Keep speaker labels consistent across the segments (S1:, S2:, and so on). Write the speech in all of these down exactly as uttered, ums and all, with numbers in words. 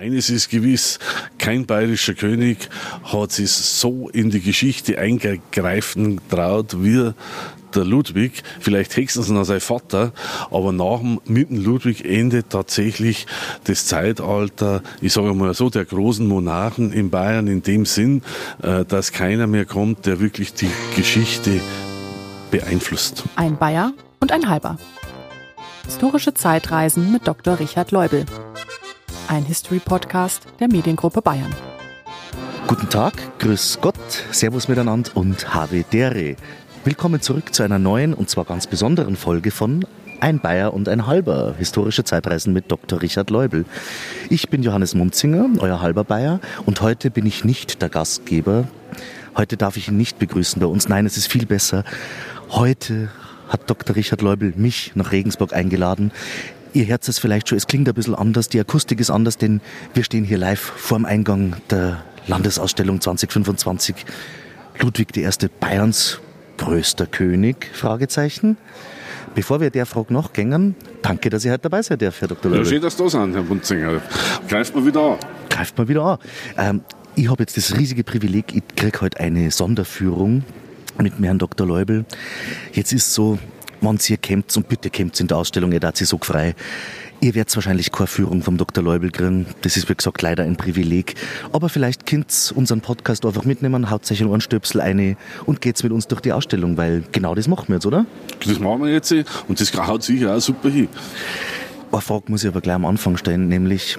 S1: Eines ist gewiss, kein bayerischer König hat sich so in die Geschichte eingreifen traut wie der Ludwig. Vielleicht höchstens noch sein Vater, aber nach dem, mit dem Ludwig endet tatsächlich das Zeitalter, ich sage mal so, der großen Monarchen in Bayern in dem Sinn, dass keiner mehr kommt, der wirklich die Geschichte beeinflusst.
S2: Ein Bayer und ein halber. Historische Zeitreisen mit Doktor Richard Leubel. Ein History-Podcast der Mediengruppe Bayern.
S3: Guten Tag, grüß Gott, servus miteinander und have dere. Willkommen zurück zu einer neuen und zwar ganz besonderen Folge von Ein Bayer und ein halber. Historische Zeitreisen mit Doktor Richard Leubel. Ich bin Johannes Munzinger, euer halber Bayer, und heute bin ich nicht der Gastgeber. Heute darf ich ihn nicht begrüßen bei uns. Nein, es ist viel besser. Heute hat Doktor Richard Leubel mich nach Regensburg eingeladen. Ihr hört es vielleicht schon, es klingt ein bisschen anders, die Akustik ist anders, denn wir stehen hier live vorm Eingang der Landesausstellung zwanzig fünfundzwanzig. Ludwig der Erste, Bayerns größter König? Fragezeichen. Bevor wir der Frage nachgängen, danke, dass ihr heute dabei seid, Herr Doktor Leubel.
S1: Ja, schön, dass Sie da sind, Herr Munzinger. Greift mal wieder an.
S3: Greift mal wieder an. Ähm, ich habe jetzt das riesige Privileg, ich kriege heute eine Sonderführung mit dem Herrn Doktor Leubel. Jetzt ist so, wenn ihr kommt, und bitte kommt in der Ausstellung, ihr seid so frei. Ihr werdet wahrscheinlich keine Führung vom Doktor Leubel kriegen. Das ist, wie gesagt, leider ein Privileg. Aber vielleicht könnt ihr unseren Podcast einfach mitnehmen, haut euch einen Ohrenstöpsel rein und geht's mit uns durch die Ausstellung, weil genau das machen wir jetzt, oder?
S1: Das machen wir jetzt und das haut sicher auch super hin.
S3: Eine Frage muss ich aber gleich am Anfang stellen, nämlich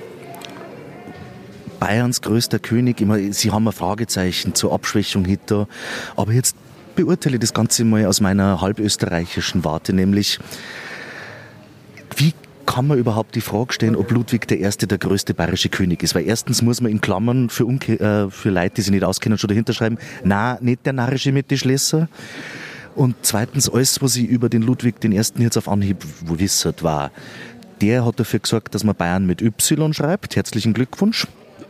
S3: Bayerns größter König. Immer, Sie haben ein Fragezeichen zur Abschwächung hinter, aber jetzt beurteile das Ganze mal aus meiner halbösterreichischen Warte, nämlich wie kann man überhaupt die Frage stellen, ob Ludwig der Erste der größte bayerische König ist? Weil erstens muss man in Klammern für, Unke- äh, für Leute, die sich nicht auskennen, schon dahinter schreiben, nein, nicht der narrische Mittelschlesser. Und zweitens, alles, was ich über den Ludwig den Ersten jetzt auf Anhieb wisset, war, der hat dafür gesorgt, dass man Bayern mit Y schreibt. Herzlichen Glückwunsch.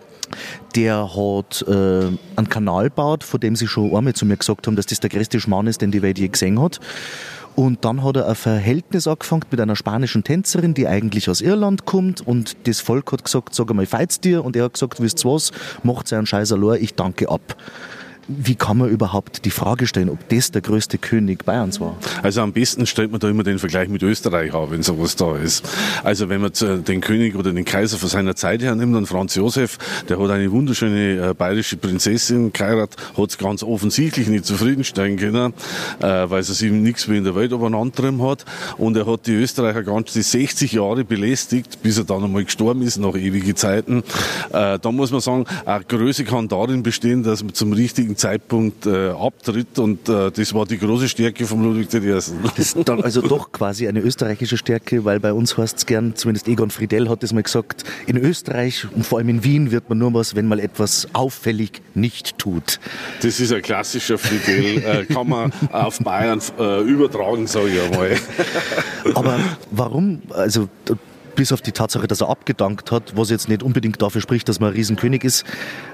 S3: Der hat äh, einen Kanal gebaut, von dem sie schon einmal zu mir gesagt haben, dass das der größte Schmarrn ist, den die Welt je gesehen hat. Und dann hat er ein Verhältnis angefangen mit einer spanischen Tänzerin, die eigentlich aus Irland kommt. Und das Volk hat gesagt, sag einmal, feit's dir? Und er hat gesagt, wisst ihr was, macht einen Scheiß allein, ich danke ab. Wie kann man überhaupt die Frage stellen, ob das der größte König Bayerns war?
S1: Also am besten stellt man da immer den Vergleich mit Österreich an, wenn sowas da ist. Also wenn man den König oder den Kaiser von seiner Zeit hernimmt, dann Franz Josef, der hat eine wunderschöne äh, bayerische Prinzessin geheiratet, hat es ganz offensichtlich nicht zufriedenstellen können, äh, weil sie ihm nichts mehr in der Welt übereinander hat. Und er hat die Österreicher ganze sechzig Jahre belästigt, bis er dann einmal gestorben ist, nach ewigen Zeiten. Äh, da muss man sagen, auch Größe kann darin bestehen, dass man zum richtigen Zeitpunkt äh, abtritt und äh, das war die große Stärke von Ludwig der Erste.
S3: Das ist dann also doch quasi eine österreichische Stärke, weil bei uns heißt es gern, zumindest Egon Friedell hat das mal gesagt, in Österreich und vor allem in Wien wird man nur was, wenn man etwas auffällig nicht tut.
S1: Das ist ein klassischer Friedell, äh, kann man auf Bayern äh, übertragen, sage ich einmal.
S3: Aber warum, also bis auf die Tatsache, dass er abgedankt hat, was jetzt nicht unbedingt dafür spricht, dass man ein Riesenkönig ist,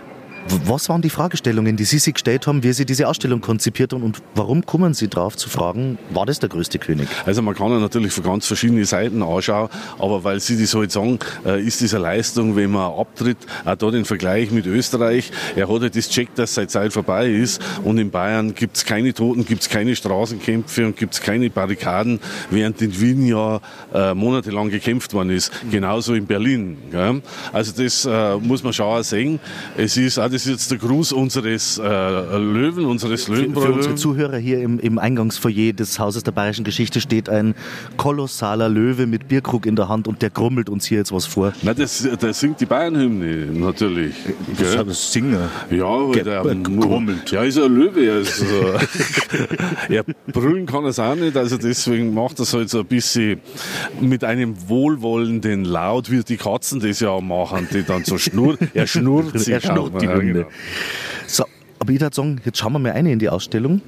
S3: was waren die Fragestellungen, die Sie sich gestellt haben, wie Sie diese Ausstellung konzipiert haben und warum kommen Sie drauf zu fragen, war das der größte König?
S1: Also man kann ja natürlich von ganz verschiedenen Seiten anschauen, aber weil Sie das halt sagen, ist das eine Leistung, wenn man abtritt, auch da den Vergleich mit Österreich, er hat ja das checkt, dass seine Zeit vorbei ist und in Bayern gibt es keine Toten, gibt es keine Straßenkämpfe und gibt es keine Barrikaden, während in Wien ja äh, monatelang gekämpft worden ist, genauso in Berlin. Gell? Also das äh, muss man schon auch sehen. Es ist auch das ist jetzt der Gruß unseres äh, Löwen, unseres Löwenbräu.
S3: Für, für unsere Zuhörer hier im, im Eingangsfoyer des Hauses der Bayerischen Geschichte steht ein kolossaler Löwe mit Bierkrug in der Hand und der grummelt uns hier jetzt was vor.
S1: Na, das, das singt die Bayernhymne natürlich.
S3: Das hat das Singen.
S1: Ja,
S3: Ge-
S1: der
S3: grummelt.
S1: Ja, ist ein Löwe. Also, ja, brüllen kann er es auch nicht, also deswegen macht er es halt so ein bisschen mit einem wohlwollenden Laut, wie die Katzen das ja auch machen, die dann so schnurrt. Er schnurrt sich.
S3: Er schnurrt die
S1: ja,
S3: Hunde.
S1: genau.
S3: So, aber ich würde sagen, jetzt schauen wir mal eine in die Ausstellung.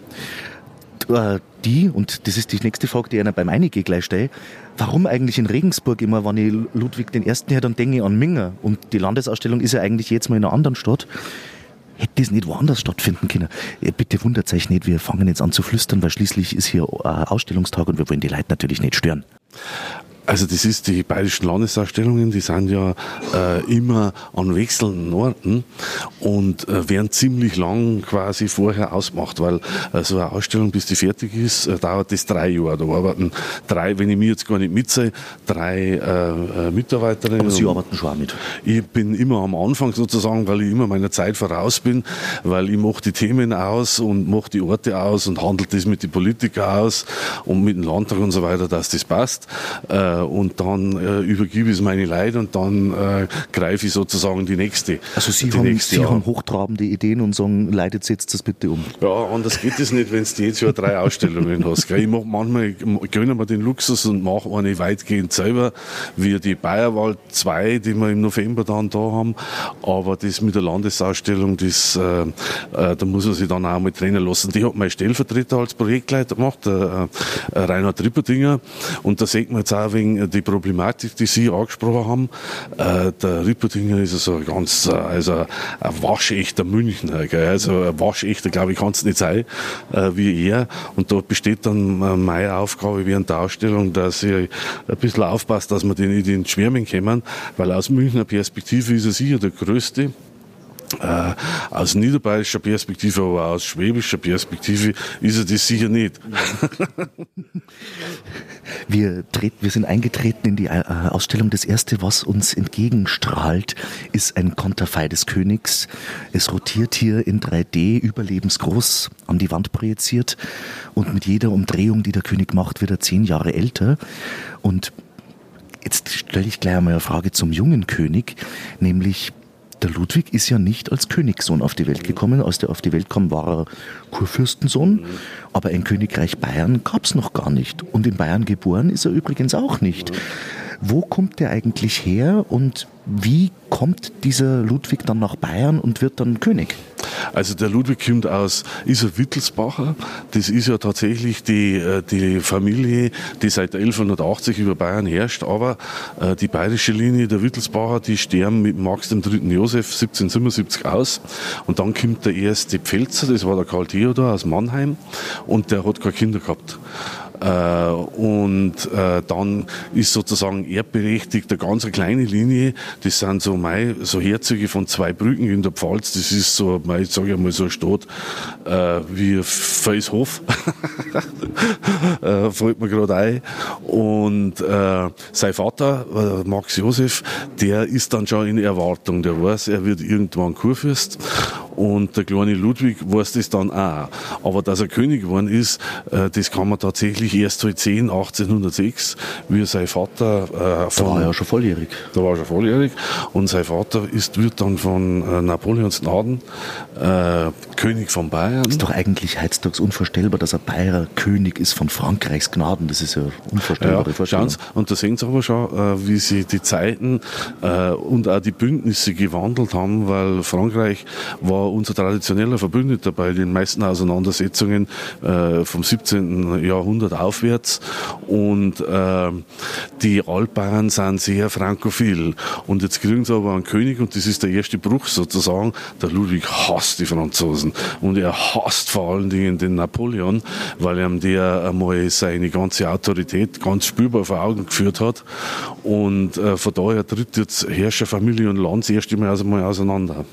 S3: Die, und das ist die nächste Frage, die ich einer beim Einige gleich stelle, warum eigentlich in Regensburg immer, wenn ich Ludwig den Ersten her, dann denke ich an Minga. Und die Landesausstellung ist ja eigentlich jetzt mal in einer anderen Stadt. Hätte das nicht woanders stattfinden können? Bitte wundert euch nicht, wir fangen jetzt an zu flüstern, weil schließlich ist hier Ausstellungstag und wir wollen die Leute natürlich nicht stören.
S1: Also das ist die bayerischen Landesausstellungen, die sind ja äh, immer an wechselnden Orten und äh, werden ziemlich lang quasi vorher ausgemacht, weil äh, so eine Ausstellung, bis die fertig ist, äh, dauert das drei Jahre. Da arbeiten drei, wenn ich mir jetzt gar nicht mitsehe, drei äh, äh, Mitarbeiterinnen.
S3: Aber Sie arbeiten schon auch mit?
S1: Ich bin immer am Anfang sozusagen, weil ich immer meiner Zeit voraus bin, weil ich mache die Themen aus und mache die Orte aus und handle das mit den Politikern aus und mit dem Landtag und so weiter, dass das passt. Äh, und dann äh, übergebe ich es meine Leute und dann äh, greife ich sozusagen die nächste.
S3: Also Sie,
S1: die
S3: haben,
S1: nächste
S3: Sie
S1: an.
S3: haben hochtrabende Ideen und sagen, leitet jetzt das bitte um.
S1: Ja, anders geht es nicht, wenn du jetzt Jahr drei Ausstellungen hast. Gell? Ich mache manchmal, gönne mir den Luxus und mache eine weitgehend selber, wie die Bayerwald zwei, die wir im November dann da haben. Aber das mit der Landesausstellung, das, äh, äh, da muss man sich dann auch mal trennen lassen. Die hat mein Stellvertreter als Projektleiter gemacht, der äh, Reinhard Ripperdinger. Und da sieht man jetzt auch wegen die Problematik, die Sie angesprochen haben. Äh, der Ripperdinger ist also ein ganz, äh, also ein waschechter Münchner, gell? Also ein waschechter, glaube ich, kann es nicht sein, äh, wie er. Und da besteht dann äh, meine Aufgabe während der Ausstellung, dass ich ein bisschen aufpasse, dass wir die nicht in Schwärmen kommen, weil aus Münchner Perspektive ist er sicher der Größte. Äh, aus niederbayerischer Perspektive, aber aus schwäbischer Perspektive ist er das sicher nicht.
S3: Wir, treten, wir sind eingetreten in die äh, Ausstellung. Das Erste, was uns entgegenstrahlt, ist ein Konterfei des Königs. Es rotiert hier in drei D, überlebensgroß, an die Wand projiziert. Und mit jeder Umdrehung, die der König macht, wird er zehn Jahre älter. Und jetzt stelle ich gleich einmal eine Frage zum jungen König, nämlich der Ludwig ist ja nicht als Königssohn auf die Welt gekommen. Als der auf die Welt kam, war er Kurfürstensohn. Aber ein Königreich Bayern gab es noch gar nicht. Und in Bayern geboren ist er übrigens auch nicht. Wo kommt der eigentlich her und wie kommt dieser Ludwig dann nach Bayern und wird dann König?
S1: Also der Ludwig kommt aus, ist ein Wittelsbacher. Das ist ja tatsächlich die, die Familie, die seit elfhundertachtzig über Bayern herrscht. Aber äh, die bayerische Linie der Wittelsbacher, die sterben mit Max dem dritten Josef siebzehnhundertsiebenundsiebzig aus. Und dann kommt der erste Pfälzer, das war der Karl Theodor aus Mannheim. Und der hat keine Kinder gehabt. Äh, und äh, dann ist sozusagen erbberechtigt eine ganz kleine Linie, das sind so mei, so Herzöge von Zweibrücken in der Pfalz, das ist so, mei, ich sage einmal so eine Stadt äh, wie Veitshof, äh, fällt mir gerade ein. Und äh, sein Vater, äh, Max Josef, der ist dann schon in Erwartung, der weiß, er wird irgendwann Kurfürst. Und der kleine Ludwig weiß das dann auch. Aber dass er König geworden ist, äh, das kann man tatsächlich erst halt sehen, achtzehnhundertsechs, wie sein Vater... Äh, von,
S3: da war er ja schon volljährig.
S1: Da war er schon volljährig. Und sein Vater ist, wird dann von äh, Napoleons Gnaden äh, König von Bayern.
S3: Das ist doch eigentlich heutzutage unvorstellbar, dass ein Bayer König ist von Frankreichs Gnaden. Das ist ja unvorstellbare
S1: ja,
S3: Vorstellung.
S1: Und da sehen Sie aber schon, äh, wie sich die Zeiten äh, und auch die Bündnisse gewandelt haben, weil Frankreich war unser traditioneller Verbündeter bei den meisten Auseinandersetzungen äh, vom siebzehnten Jahrhundert aufwärts. Und äh, die Altbayern sind sehr frankophil. Und jetzt kriegen sie aber einen König, und das ist der erste Bruch sozusagen. Der Ludwig hasst die Franzosen. Und er hasst vor allen Dingen den Napoleon, weil ihm der einmal seine ganze Autorität ganz spürbar vor Augen geführt hat. Und äh, von daher tritt jetzt Herrscherfamilie und Land das erste Mal also mal auseinander.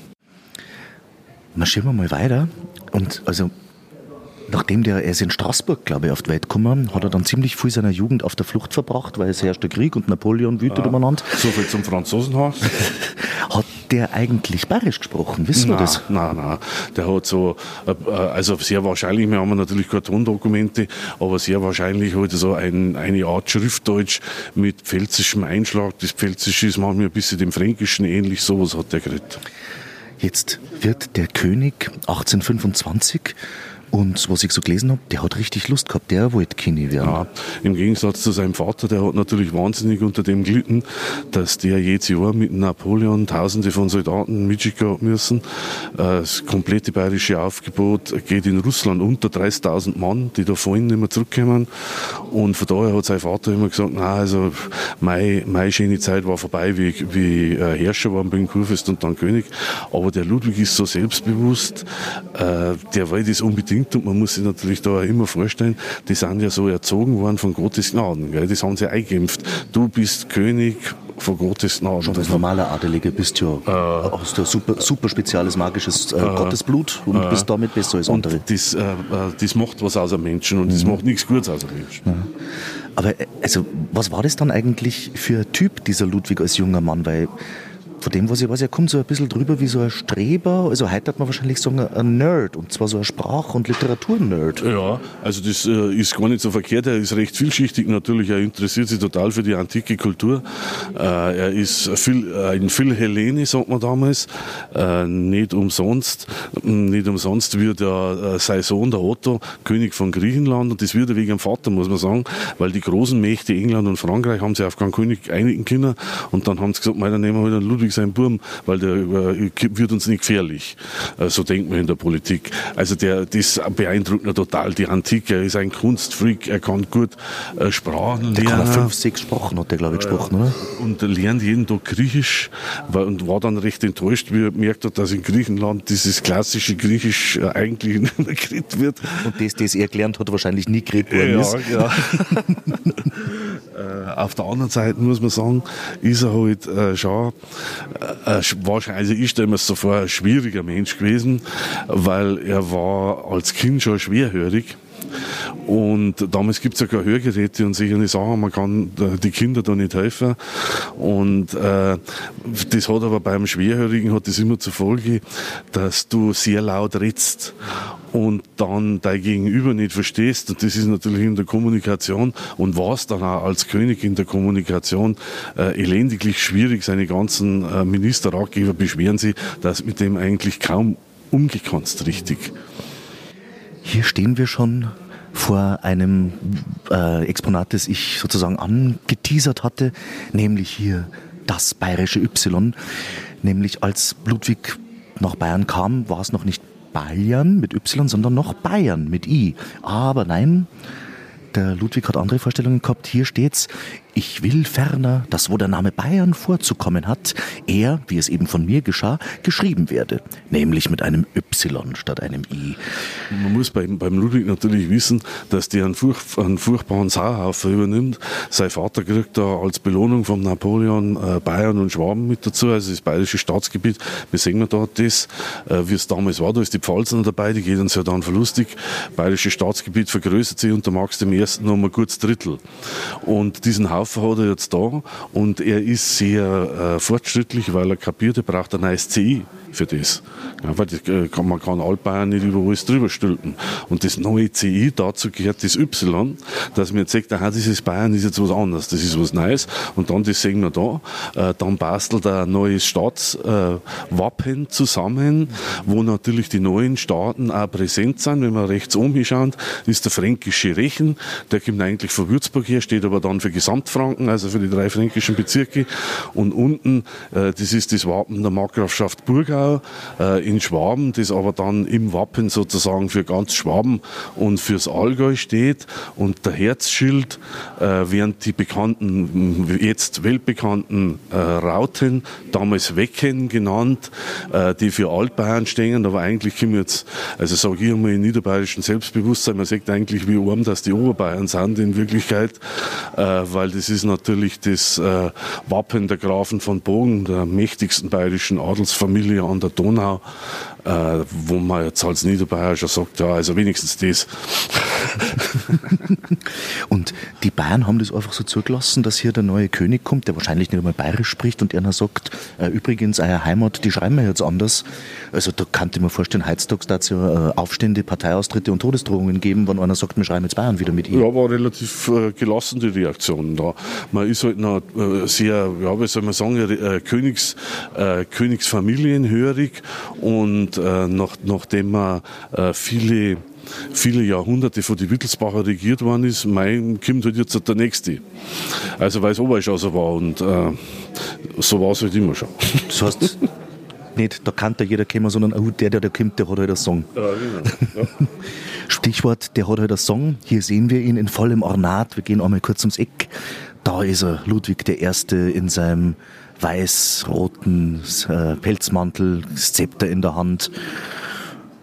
S3: Marschieren wir mal weiter. Und also, nachdem der, er ist in Straßburg, glaube ich, auf die Welt gekommen, hat er dann ziemlich viel seiner Jugend auf der Flucht verbracht, weil es herrscht der Krieg und Napoleon wütet
S1: ja,
S3: umeinander.
S1: So viel zum Franzosenhaus.
S3: Hat der eigentlich bayerisch gesprochen? Wissen wir das?
S1: Nein, nein. Der hat so, also sehr wahrscheinlich, wir haben natürlich keine Tondokumente, aber sehr wahrscheinlich hat er so ein, eine Art Schriftdeutsch mit pfälzischem Einschlag. Das Pfälzische ist manchmal ein bisschen dem Fränkischen ähnlich, sowas hat der geredet.
S3: Jetzt wird der König achtzehnhundertfünfundzwanzig, und was ich so gelesen habe, der hat richtig Lust gehabt, der wollte König werden.
S1: Ja, im Gegensatz zu seinem Vater, der hat natürlich wahnsinnig unter dem gelitten, dass der jedes Jahr mit Napoleon tausende von Soldaten mitschicken müssen. Das komplette bayerische Aufgebot geht in Russland unter dreißigtausend Mann, die da vorhin nicht mehr zurückkommen. Und von daher hat sein Vater immer gesagt, na, also meine, meine schöne Zeit war vorbei, wie, wie Herrscher waren, bin Kurfürst und dann König. Aber der Ludwig ist so selbstbewusst, der will das unbedingt. gelingt. Und man muss sich natürlich da auch immer vorstellen, die sind ja so erzogen worden von Gottes Gnaden. Gell? Das haben sie eingeimpft. Du bist König von Gottes Gnaden.
S3: Schon als normaler Adeliger bist du ja, äh, hast du ein super, super spezielles, magisches äh, äh, Gottesblut und äh, bist damit besser als andere.
S1: Das, äh, das macht was aus einem Menschen und mhm. das macht nichts Gutes aus einem Menschen.
S3: Ja. Aber also, was war das dann eigentlich für ein Typ, dieser Ludwig als junger Mann? Weil von dem, was ich weiß, er kommt so ein bisschen drüber wie so ein Streber. Also heute hat man wahrscheinlich sagen, ein Nerd. Und zwar so ein Sprach- und Literatur-Nerd.
S1: Ja, also das äh, ist gar nicht so verkehrt. Er ist recht vielschichtig natürlich. Er interessiert sich total für die antike Kultur. Äh, er ist viel, äh, ein Philhellene, sagt man damals. Äh, nicht umsonst. Nicht umsonst wird er äh, sein Sohn, der Otto, König von Griechenland. Und das wird er wegen dem Vater, muss man sagen. Weil die großen Mächte England und Frankreich haben sich auf keinen König einigen können. Und dann haben sie gesagt, dann nehmen wir halt einen Ludwig sein Burm, weil der äh, wird uns nicht gefährlich. Äh, so denkt man in der Politik. Also der, das beeindruckt ihn total, die Antike. Er ist ein Kunstfreak, er kann gut äh, Sprachen
S3: der
S1: lernen.
S3: Der kann fünf, sechs Sprachen, hat der, glaube ich, gesprochen, oder?
S1: Und er lernt jeden Tag Griechisch war, und war dann recht enttäuscht, wie er gemerkt hat, dass in Griechenland dieses klassische Griechisch äh, eigentlich nicht mehr geredet wird.
S3: Und das, das er gelernt hat, wahrscheinlich nie geredet worden ist.
S1: Ja, ja. äh, auf der anderen Seite muss man sagen, ist er halt äh, schon Äh, wahrscheinlich, also ich stelle mir es so vor, ein schwieriger Mensch gewesen, weil er war als Kind schon schwerhörig. Und damals gibt es ja keine Hörgeräte und solche Sachen, man kann die Kinder da nicht helfen. Und äh, das hat aber beim Schwerhörigen hat das immer zur Folge, dass du sehr laut redst und dann dein Gegenüber nicht verstehst. Und das ist natürlich in der Kommunikation und war es dann auch als König in der Kommunikation äh, elendiglich schwierig. Seine ganzen äh, Ministerratgeber beschweren sich, dass mit dem eigentlich kaum umgehen kannst richtig.
S3: Hier stehen wir schon vor einem äh, Exponat, das ich sozusagen angeteasert hatte, nämlich hier das bayerische Y. Nämlich als Ludwig nach Bayern kam, war es noch nicht Bayern mit Y, sondern noch Bayern mit I. Aber nein, der Ludwig hat andere Vorstellungen gehabt. Hier steht's: Ich will ferner, dass wo der Name Bayern vorzukommen hat, er, wie es eben von mir geschah, geschrieben werde. Nämlich mit einem Y statt einem I.
S1: Man muss beim, beim Ludwig natürlich wissen, dass der einen, furch, einen furchtbaren Sauhaufen übernimmt. Sein Vater kriegt da als Belohnung von Napoleon äh, Bayern und Schwaben mit dazu, also das bayerische Staatsgebiet. Wir sehen da das, äh, wie es damals war. Da ist die Pfalz noch dabei, die geht uns ja dann verlustig. Das bayerische Staatsgebiet vergrößert sich unter Max dem Ersten noch mal kurz Drittel. Und diesen Haufen hat er jetzt da und er ist sehr äh, fortschrittlich, weil er kapiert, er braucht ein neues C I für das. Ja, weil das äh, kann, man kann Altbayern nicht über alles drüber stülpen. Und das neue C I, dazu gehört das Y, dass man jetzt sagt, aha, dieses Bayern ist jetzt was anderes, das ist was Neues. Und dann, das sehen wir da, äh, dann bastelt er ein neues Staatswappen äh, zusammen, wo natürlich die neuen Staaten auch präsent sind. Wenn wir rechts oben hinschauen, ist der fränkische Rechen, der kommt eigentlich von Würzburg her, steht aber dann für Gesamtfranken, also für die drei fränkischen Bezirke. Und unten, äh, das ist das Wappen der Markgrafschaft Burgau äh, in Schwaben, das aber dann im Wappen sozusagen für ganz Schwaben und fürs Allgäu steht. Und der Herzschild, äh, während die bekannten, jetzt weltbekannten äh, Rauten, damals Wecken genannt, äh, die für Altbayern stehen, aber eigentlich können wir jetzt, also sage ich einmal, in niederbayerischem Selbstbewusstsein, man sagt eigentlich wie arm, dass die Oberbayern sind in Wirklichkeit, äh, weil das ist natürlich das äh, Wappen der Grafen von Bogen, der mächtigsten bayerischen Adelsfamilie an der Donau, äh, wo man jetzt als Niederbayer schon sagt, ja, also wenigstens das.
S3: Und die Bayern haben das einfach so zugelassen, dass hier der neue König kommt, der wahrscheinlich nicht einmal bayerisch spricht und einer sagt, äh, übrigens, eure Heimat, die schreiben wir jetzt anders. Also da kann ich mir vorstellen, heutzutage da es ja äh, Aufstände, Parteiaustritte und Todesdrohungen geben, wenn einer sagt, wir schreiben jetzt Bayern wieder mit ihm.
S1: Ja, war relativ äh, gelassen, die Reaktion da. Man ist halt noch äh, sehr, ja, wie soll man sagen, äh, Königs, äh, Königsfamilienhörig und äh, nach, nachdem man äh, viele viele Jahrhunderte von die Wittelsbacher regiert worden ist, mein kommt halt jetzt der Nächste. Also weil es oben schon so war und äh, so war es halt immer schon.
S3: Das heißt, nicht, da kann da jeder kommen, sondern oh, der, der da kommt, der hat halt einen Song.
S1: Ja, genau. Ja.
S3: Stichwort, der hat halt einen Song. Hier sehen wir ihn in vollem Ornat. Wir gehen einmal kurz ums Eck. Da ist er, Ludwig der Erste in seinem weiß-roten äh, Pelzmantel, das Zepter in der Hand.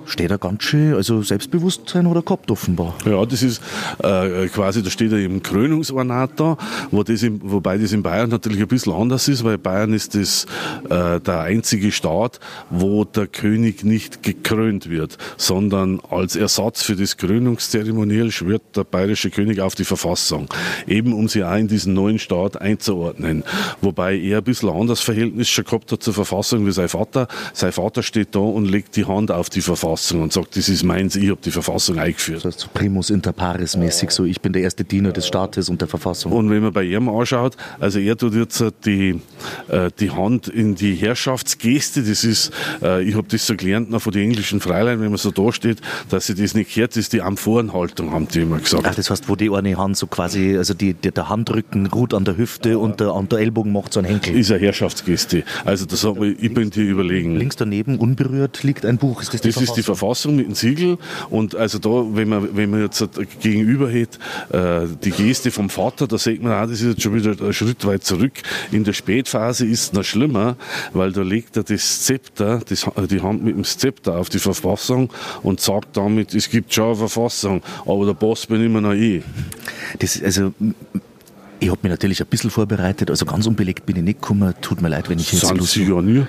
S3: steht er ganz schön, also Selbstbewusstsein hat er gehabt offenbar.
S1: Ja, das ist äh, quasi, da steht er im Krönungsornat da, wo das im, wobei das in Bayern natürlich ein bisschen anders ist, weil Bayern ist das äh, der einzige Staat, wo der König nicht gekrönt wird, sondern als Ersatz für das Krönungszeremoniell schwört der bayerische König auf die Verfassung, eben um sie auch in diesen neuen Staat einzuordnen. Wobei er ein bisschen anderes Verhältnis schon gehabt hat zur Verfassung wie sein Vater. Sein Vater steht da und legt die Hand auf die Verfassung und sagt, das ist meins, ich habe die Verfassung eingeführt.
S3: Das heißt so primus inter pares mäßig, so ich bin der erste Diener des Staates und der Verfassung.
S1: Und wenn man bei ihm anschaut, also er tut jetzt die, äh, die Hand in die Herrschaftsgeste, das ist, äh, ich habe das so gelernt noch von den englischen Freilein, wenn man so da steht, dass sie das nicht gehört, das ist die Amphorenhaltung, haben die immer gesagt.
S3: Ach, das heißt, wo die eine Hand so quasi, also die, die, der Handrücken ruht an der Hüfte und der, und der Ellbogen macht so einen Henkel.
S1: Ist eine Herrschaftsgeste. Also da sagt man, ich bin dir überlegen.
S3: Links daneben, unberührt, liegt ein Buch. Ist das die
S1: das
S3: Verfassung?
S1: ist die Verfassung mit dem Siegel. Und also da, wenn man, wenn man jetzt gegenüber hat, äh, die Geste vom Vater, da sieht man auch, das ist jetzt schon wieder einen Schritt weit zurück. In der Spätphase ist es noch schlimmer, weil da legt er das Zepter, das, die Hand mit dem Zepter auf die Verfassung und sagt damit, es gibt schon eine Verfassung, aber der Boss bin immer noch ich.
S3: Das, also, ich habe mich natürlich ein bisschen vorbereitet, also ganz unbelegt bin ich nicht gekommen, tut mir leid, wenn ich jetzt...
S1: Sind Sie ja nie.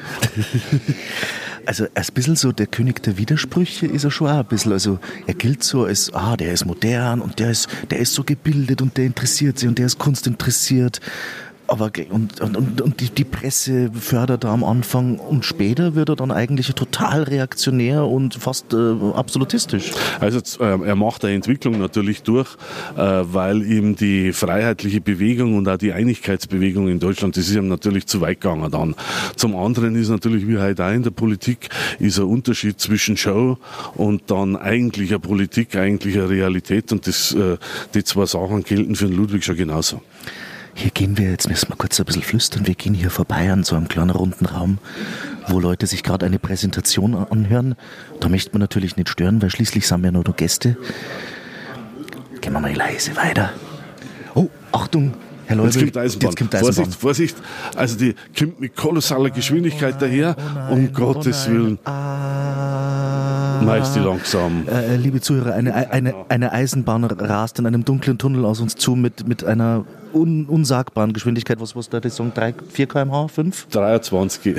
S3: Also ein bisschen so der König der Widersprüche ist er schon auch ein bisschen, also er gilt so als, ah, der ist modern und der ist, der ist so gebildet und der interessiert sich und der ist kunstinteressiert. Aber und, und, und die, die Presse fördert er am Anfang und später wird er dann eigentlich total reaktionär und fast äh, absolutistisch.
S1: Also äh, er macht eine Entwicklung natürlich durch, äh, weil ihm die freiheitliche Bewegung und auch die Einigkeitsbewegung in Deutschland, das ist ihm natürlich zu weit gegangen dann. Zum anderen ist natürlich, wie heute auch in der Politik, ist ein Unterschied zwischen Show und dann eigentlicher Politik, eigentlicher Realität und das, äh, die zwei Sachen gelten für den Ludwig schon genauso.
S3: Hier gehen wir, jetzt müssen wir kurz ein bisschen flüstern, wir gehen hier vorbei an so einem kleinen runden Raum, wo Leute sich gerade eine Präsentation anhören. Da möchte man natürlich nicht stören, weil schließlich sind wir nur noch Gäste. Gehen wir mal leise weiter. Oh, Achtung, Herr Leubel.
S1: Jetzt kommt Eisenbahn.
S3: Jetzt kommt Eisenbahn.
S1: Vorsicht, Vorsicht. Also die kommt mit kolossaler Geschwindigkeit daher,
S3: oh nein,
S1: um Gottes
S3: oh
S1: Willen.
S3: Ah,
S1: Meist die langsam.
S3: Äh, liebe Zuhörer, eine, eine, eine Eisenbahn rast in einem dunklen Tunnel aus uns zu mit, mit einer un, unsagbaren Geschwindigkeit. Was was da die sagen? drei, vier Kilometer pro Stunde? fünf?
S1: dreiundzwanzig.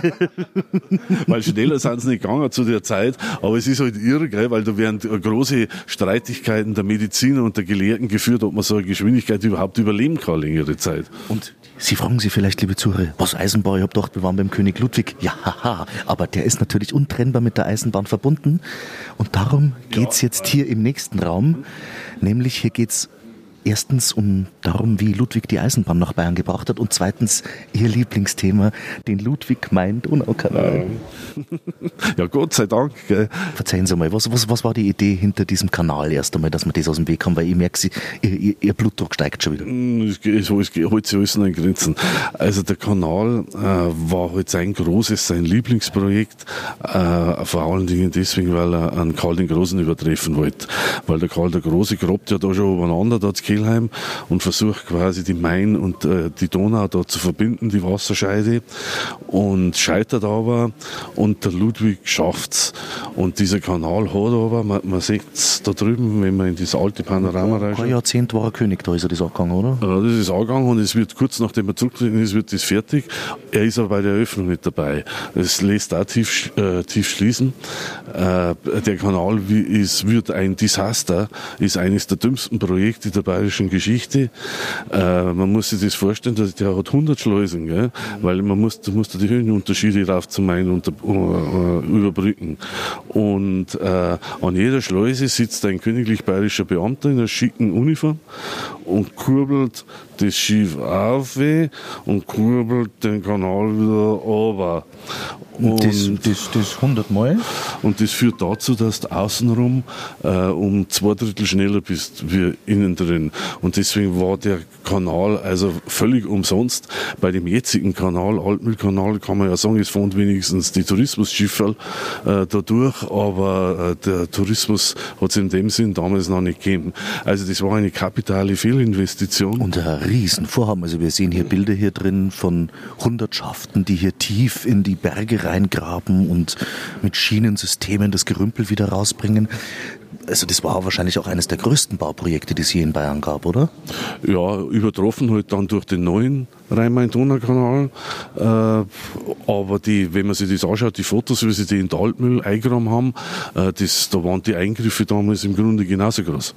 S1: Weil schneller sind sie nicht gegangen zu der Zeit, aber es ist halt irre, gell? Weil da werden große Streitigkeiten der Mediziner und der Gelehrten geführt, ob man so eine Geschwindigkeit überhaupt überleben kann längere Zeit.
S3: Und Sie fragen sich vielleicht, liebe Zuhörer, was Eisenbahn? Ich habe gedacht, wir waren beim König Ludwig. Ja, haha, aber der ist natürlich untrennbar mit der Eisenbahn verbunden. Und darum geht's jetzt hier im nächsten Raum. Nämlich hier geht's erstens um darum, wie Ludwig die Eisenbahn nach Bayern gebracht hat und zweitens Ihr Lieblingsthema, den Ludwig-Main-Donau-Kanal.
S1: Ja, Gott sei Dank. Gell.
S3: Verzeihen Sie mal, was, was, was war die Idee hinter diesem Kanal erst einmal, dass man das aus dem Weg haben, weil ich merke, Sie, ihr, Ihr Blutdruck steigt schon wieder.
S1: Es geht, es geht, hält sich alles in den Grenzen. Also der Kanal äh, war halt sein großes, sein Lieblingsprojekt, äh, vor allen Dingen deswegen, weil er an Karl den Großen übertreffen wollte. Weil der Karl der Große grabt ja da schon übereinander, da zu Kelheim und versucht quasi die Main und äh, die Donau da zu verbinden, die Wasserscheide, und scheitert aber und der Ludwig schafft's. Und dieser Kanal hat aber, man, man sieht's da drüben, wenn man in das alte Panorama reinschaut.
S3: Ein Jahrzehnt war er König, da ist er das angegangen, oder?
S1: Ja, das ist angegangen und es wird kurz nachdem er zurückgetreten ist, wird das fertig. Er ist aber bei der Eröffnung nicht dabei. Das lässt auch tief, äh, tief schließen. Äh, der Kanal ist, wird ein Desaster, ist eines der dümmsten Projekte der bayerischen Geschichte. Äh, man muss sich das vorstellen, dass der hat hundert Schleusen, gell? Weil man muss, du musst die Höhenunterschiede rauf zum Main unter, uh, überbrücken. Und äh, an jeder Schleuse sitzt ein königlich bayerischer Beamter in einer schicken Uniform und kurbelt das Schiff auf und kurbelt den Kanal wieder runter. Und
S3: das, das, das hundert Mal?
S1: Und das führt dazu, dass du außenrum äh, um zwei Drittel schneller bist wie innen drin. Und deswegen war der Kanal also völlig umsonst. Bei dem jetzigen Kanal, Altmühlkanal, kann man ja sagen, es fahren wenigstens die Tourismusschiffe äh, da durch, aber äh, der Tourismus hat es in dem Sinn damals noch nicht gegeben. Also das war eine kapitale Fehlinvestition.
S3: Und ein Riesenvorhaben. Also wir sehen hier Bilder hier drin von Hundertschaften, die hier tief in die Berge sich reingraben und mit Schienensystemen das Gerümpel wieder rausbringen. Also das war wahrscheinlich auch eines der größten Bauprojekte, die es hier in Bayern gab, oder?
S1: Ja, übertroffen halt dann durch den neuen Rhein-Main-Donau-Kanal. Äh, aber die, wenn man sich das anschaut, die Fotos, wie sie die in der Altmühl eingegraben haben, äh, das, da waren die Eingriffe damals im Grunde genauso groß.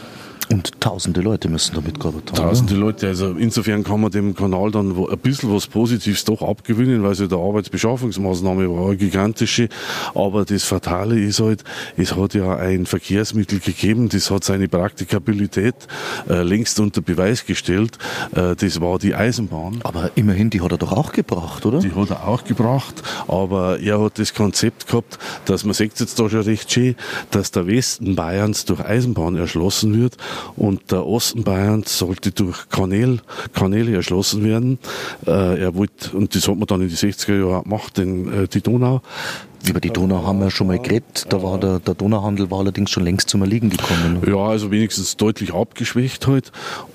S3: Und tausende Leute müssen damit gearbeitet haben.
S1: Tausende Leute, also insofern kann man dem Kanal dann ein bisschen was Positives doch abgewinnen, weil es der Arbeitsbeschaffungsmaßnahme war eine gigantische, aber das Fatale ist halt, es hat ja ein Verkehrsmittel gegeben, das hat seine Praktikabilität äh, längst unter Beweis gestellt, äh, das war die Eisenbahn.
S3: Aber immerhin, die hat er doch auch gebracht, oder?
S1: Die hat er auch gebracht, aber er hat das Konzept gehabt, dass man sieht jetzt da schon recht schön, dass der Westen Bayerns durch Eisenbahn erschlossen wird und der Osten Bayerns sollte durch Kanäle, Kanäle erschlossen werden. Äh, er wollte, und das hat man dann in die sechziger Jahre gemacht, denn äh, die Donau.
S3: Über die Donau haben wir schon mal geredet, da war der, der Donauhandel war allerdings schon längst zum Erliegen gekommen.
S1: Ja, also wenigstens deutlich abgeschwächt halt.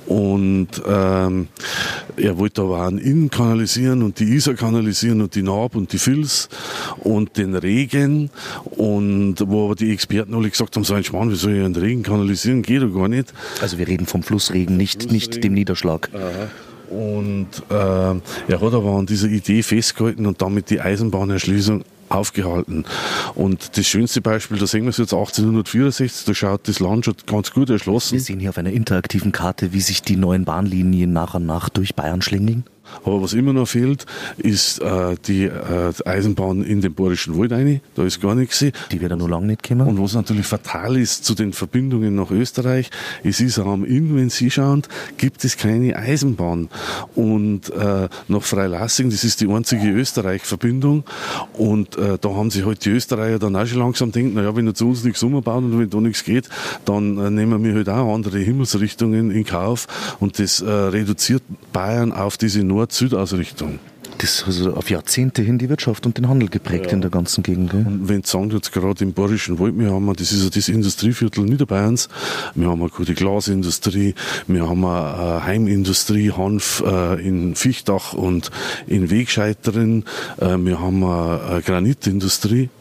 S1: Und ähm, er wollte aber auch den Inn kanalisieren und die Isar kanalisieren und die Naab und die Vils und den Regen. Und wo aber die Experten alle gesagt haben, so ein Schmarrn, wie soll ich einen Regen kanalisieren? Geht doch gar nicht.
S3: Also wir reden vom Flussregen, nicht, Flussregen. nicht dem Niederschlag.
S1: Aha. Und äh, er hat aber an dieser Idee festgehalten und damit die Eisenbahnerschließung aufgehalten. Und das schönste Beispiel, da sehen wir es jetzt achtzehnhundertvierundsechzig, da schaut das Land schon ganz gut erschlossen.
S3: Wir sehen hier auf einer interaktiven Karte, wie sich die neuen Bahnlinien nach und nach durch Bayern schlängeln.
S1: Aber was immer noch fehlt, ist äh, die äh, Eisenbahn in den Bayerischen Wald rein. Da ist gar nichts.
S3: Die wird ja noch lange nicht kommen.
S1: Und was natürlich fatal ist zu den Verbindungen nach Österreich, es ist am Inn, wenn Sie schauen, gibt es keine Eisenbahn. Und äh, nach Freilassing, das ist die einzige Österreich-Verbindung. Und äh, da haben sich halt die Österreicher dann auch schon langsam gedacht, naja, wenn er zu uns nichts umbaut und wenn da nichts geht, dann äh, nehmen wir halt auch andere Himmelsrichtungen in Kauf. Und das äh, reduziert Bayern auf diese Nord-Süd-Ausrichtung.
S3: Das hat also auf Jahrzehnte hin die Wirtschaft und den Handel geprägt, ja, in der ganzen Gegend. Gell?
S1: Und wenn Sie sagen, jetzt gerade im Bayerischen Wald, wir haben, das ist ja das Industrieviertel Niederbayerns, wir haben eine gute Glasindustrie, wir haben eine Heimindustrie, Hanf äh, in Fichtach und in Wegscheiteren, äh, wir haben eine Granitindustrie.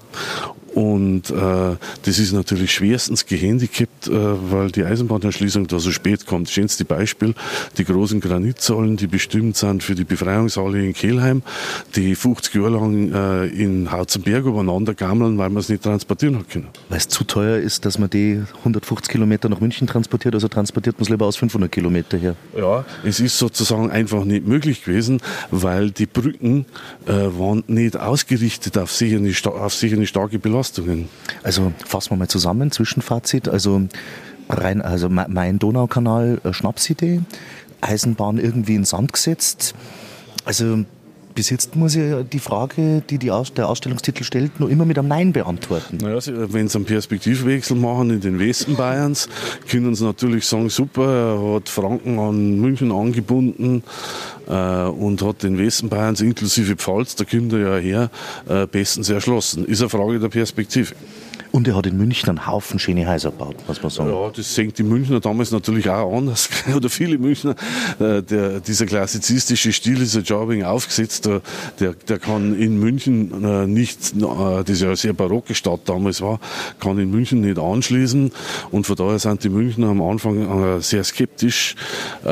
S1: Und äh, das ist natürlich schwerstens gehandicapt, äh, weil die Eisenbahnerschließung da so spät kommt. Das schönste Beispiel, die großen Granitsäulen, die bestimmt sind für die Befreiungshalle in Kelheim, die fünfzig Jahre lang äh, in Hauzenberg übereinander gammeln, weil man es nicht transportieren hat können.
S3: Weil es zu teuer ist, dass man die hundertfünfzig Kilometer nach München transportiert, also transportiert man es lieber aus fünfhundert Kilometer her.
S1: Ja, es ist sozusagen einfach nicht möglich gewesen, weil die Brücken äh, waren nicht ausgerichtet auf sicher eine, auf sicher eine starke Belastung.
S3: Also fassen wir mal zusammen, Zwischenfazit, also, rein, also Main-Donau-Kanal, Schnapsidee, Eisenbahn irgendwie in Sand gesetzt. Also bis jetzt muss ich die Frage, die, die Aus, der Ausstellungstitel stellt, nur immer mit einem Nein beantworten.
S1: Naja, wenn Sie einen Perspektivwechsel machen in den Westen Bayerns, können Sie natürlich sagen, super, er hat Franken an München angebunden äh, und hat den Westen Bayerns inklusive Pfalz, da kommt er ja her, äh, bestens erschlossen. Ist eine Frage der Perspektive.
S3: Und er hat in München einen Haufen schöne Häuser gebaut, muss man sagen.
S1: Ja, das sehen die Münchner damals natürlich auch anders, oder viele Münchner. Äh, der, dieser klassizistische Stil ist ja Jobing aufgesetzt, der, der, der kann in München äh, nicht, äh, das ja eine sehr barocke Stadt damals war, kann in München nicht anschließen. Und von daher sind die Münchner am Anfang äh, sehr skeptisch. Äh,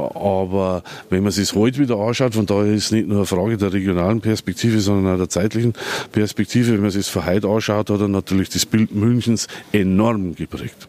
S1: aber wenn man sich heute wieder anschaut, von daher ist es nicht nur eine Frage der regionalen Perspektive, sondern auch der zeitlichen Perspektive. Wenn man sich das von heute anschaut, hat er natürlich das Bild Münchens enorm geprägt.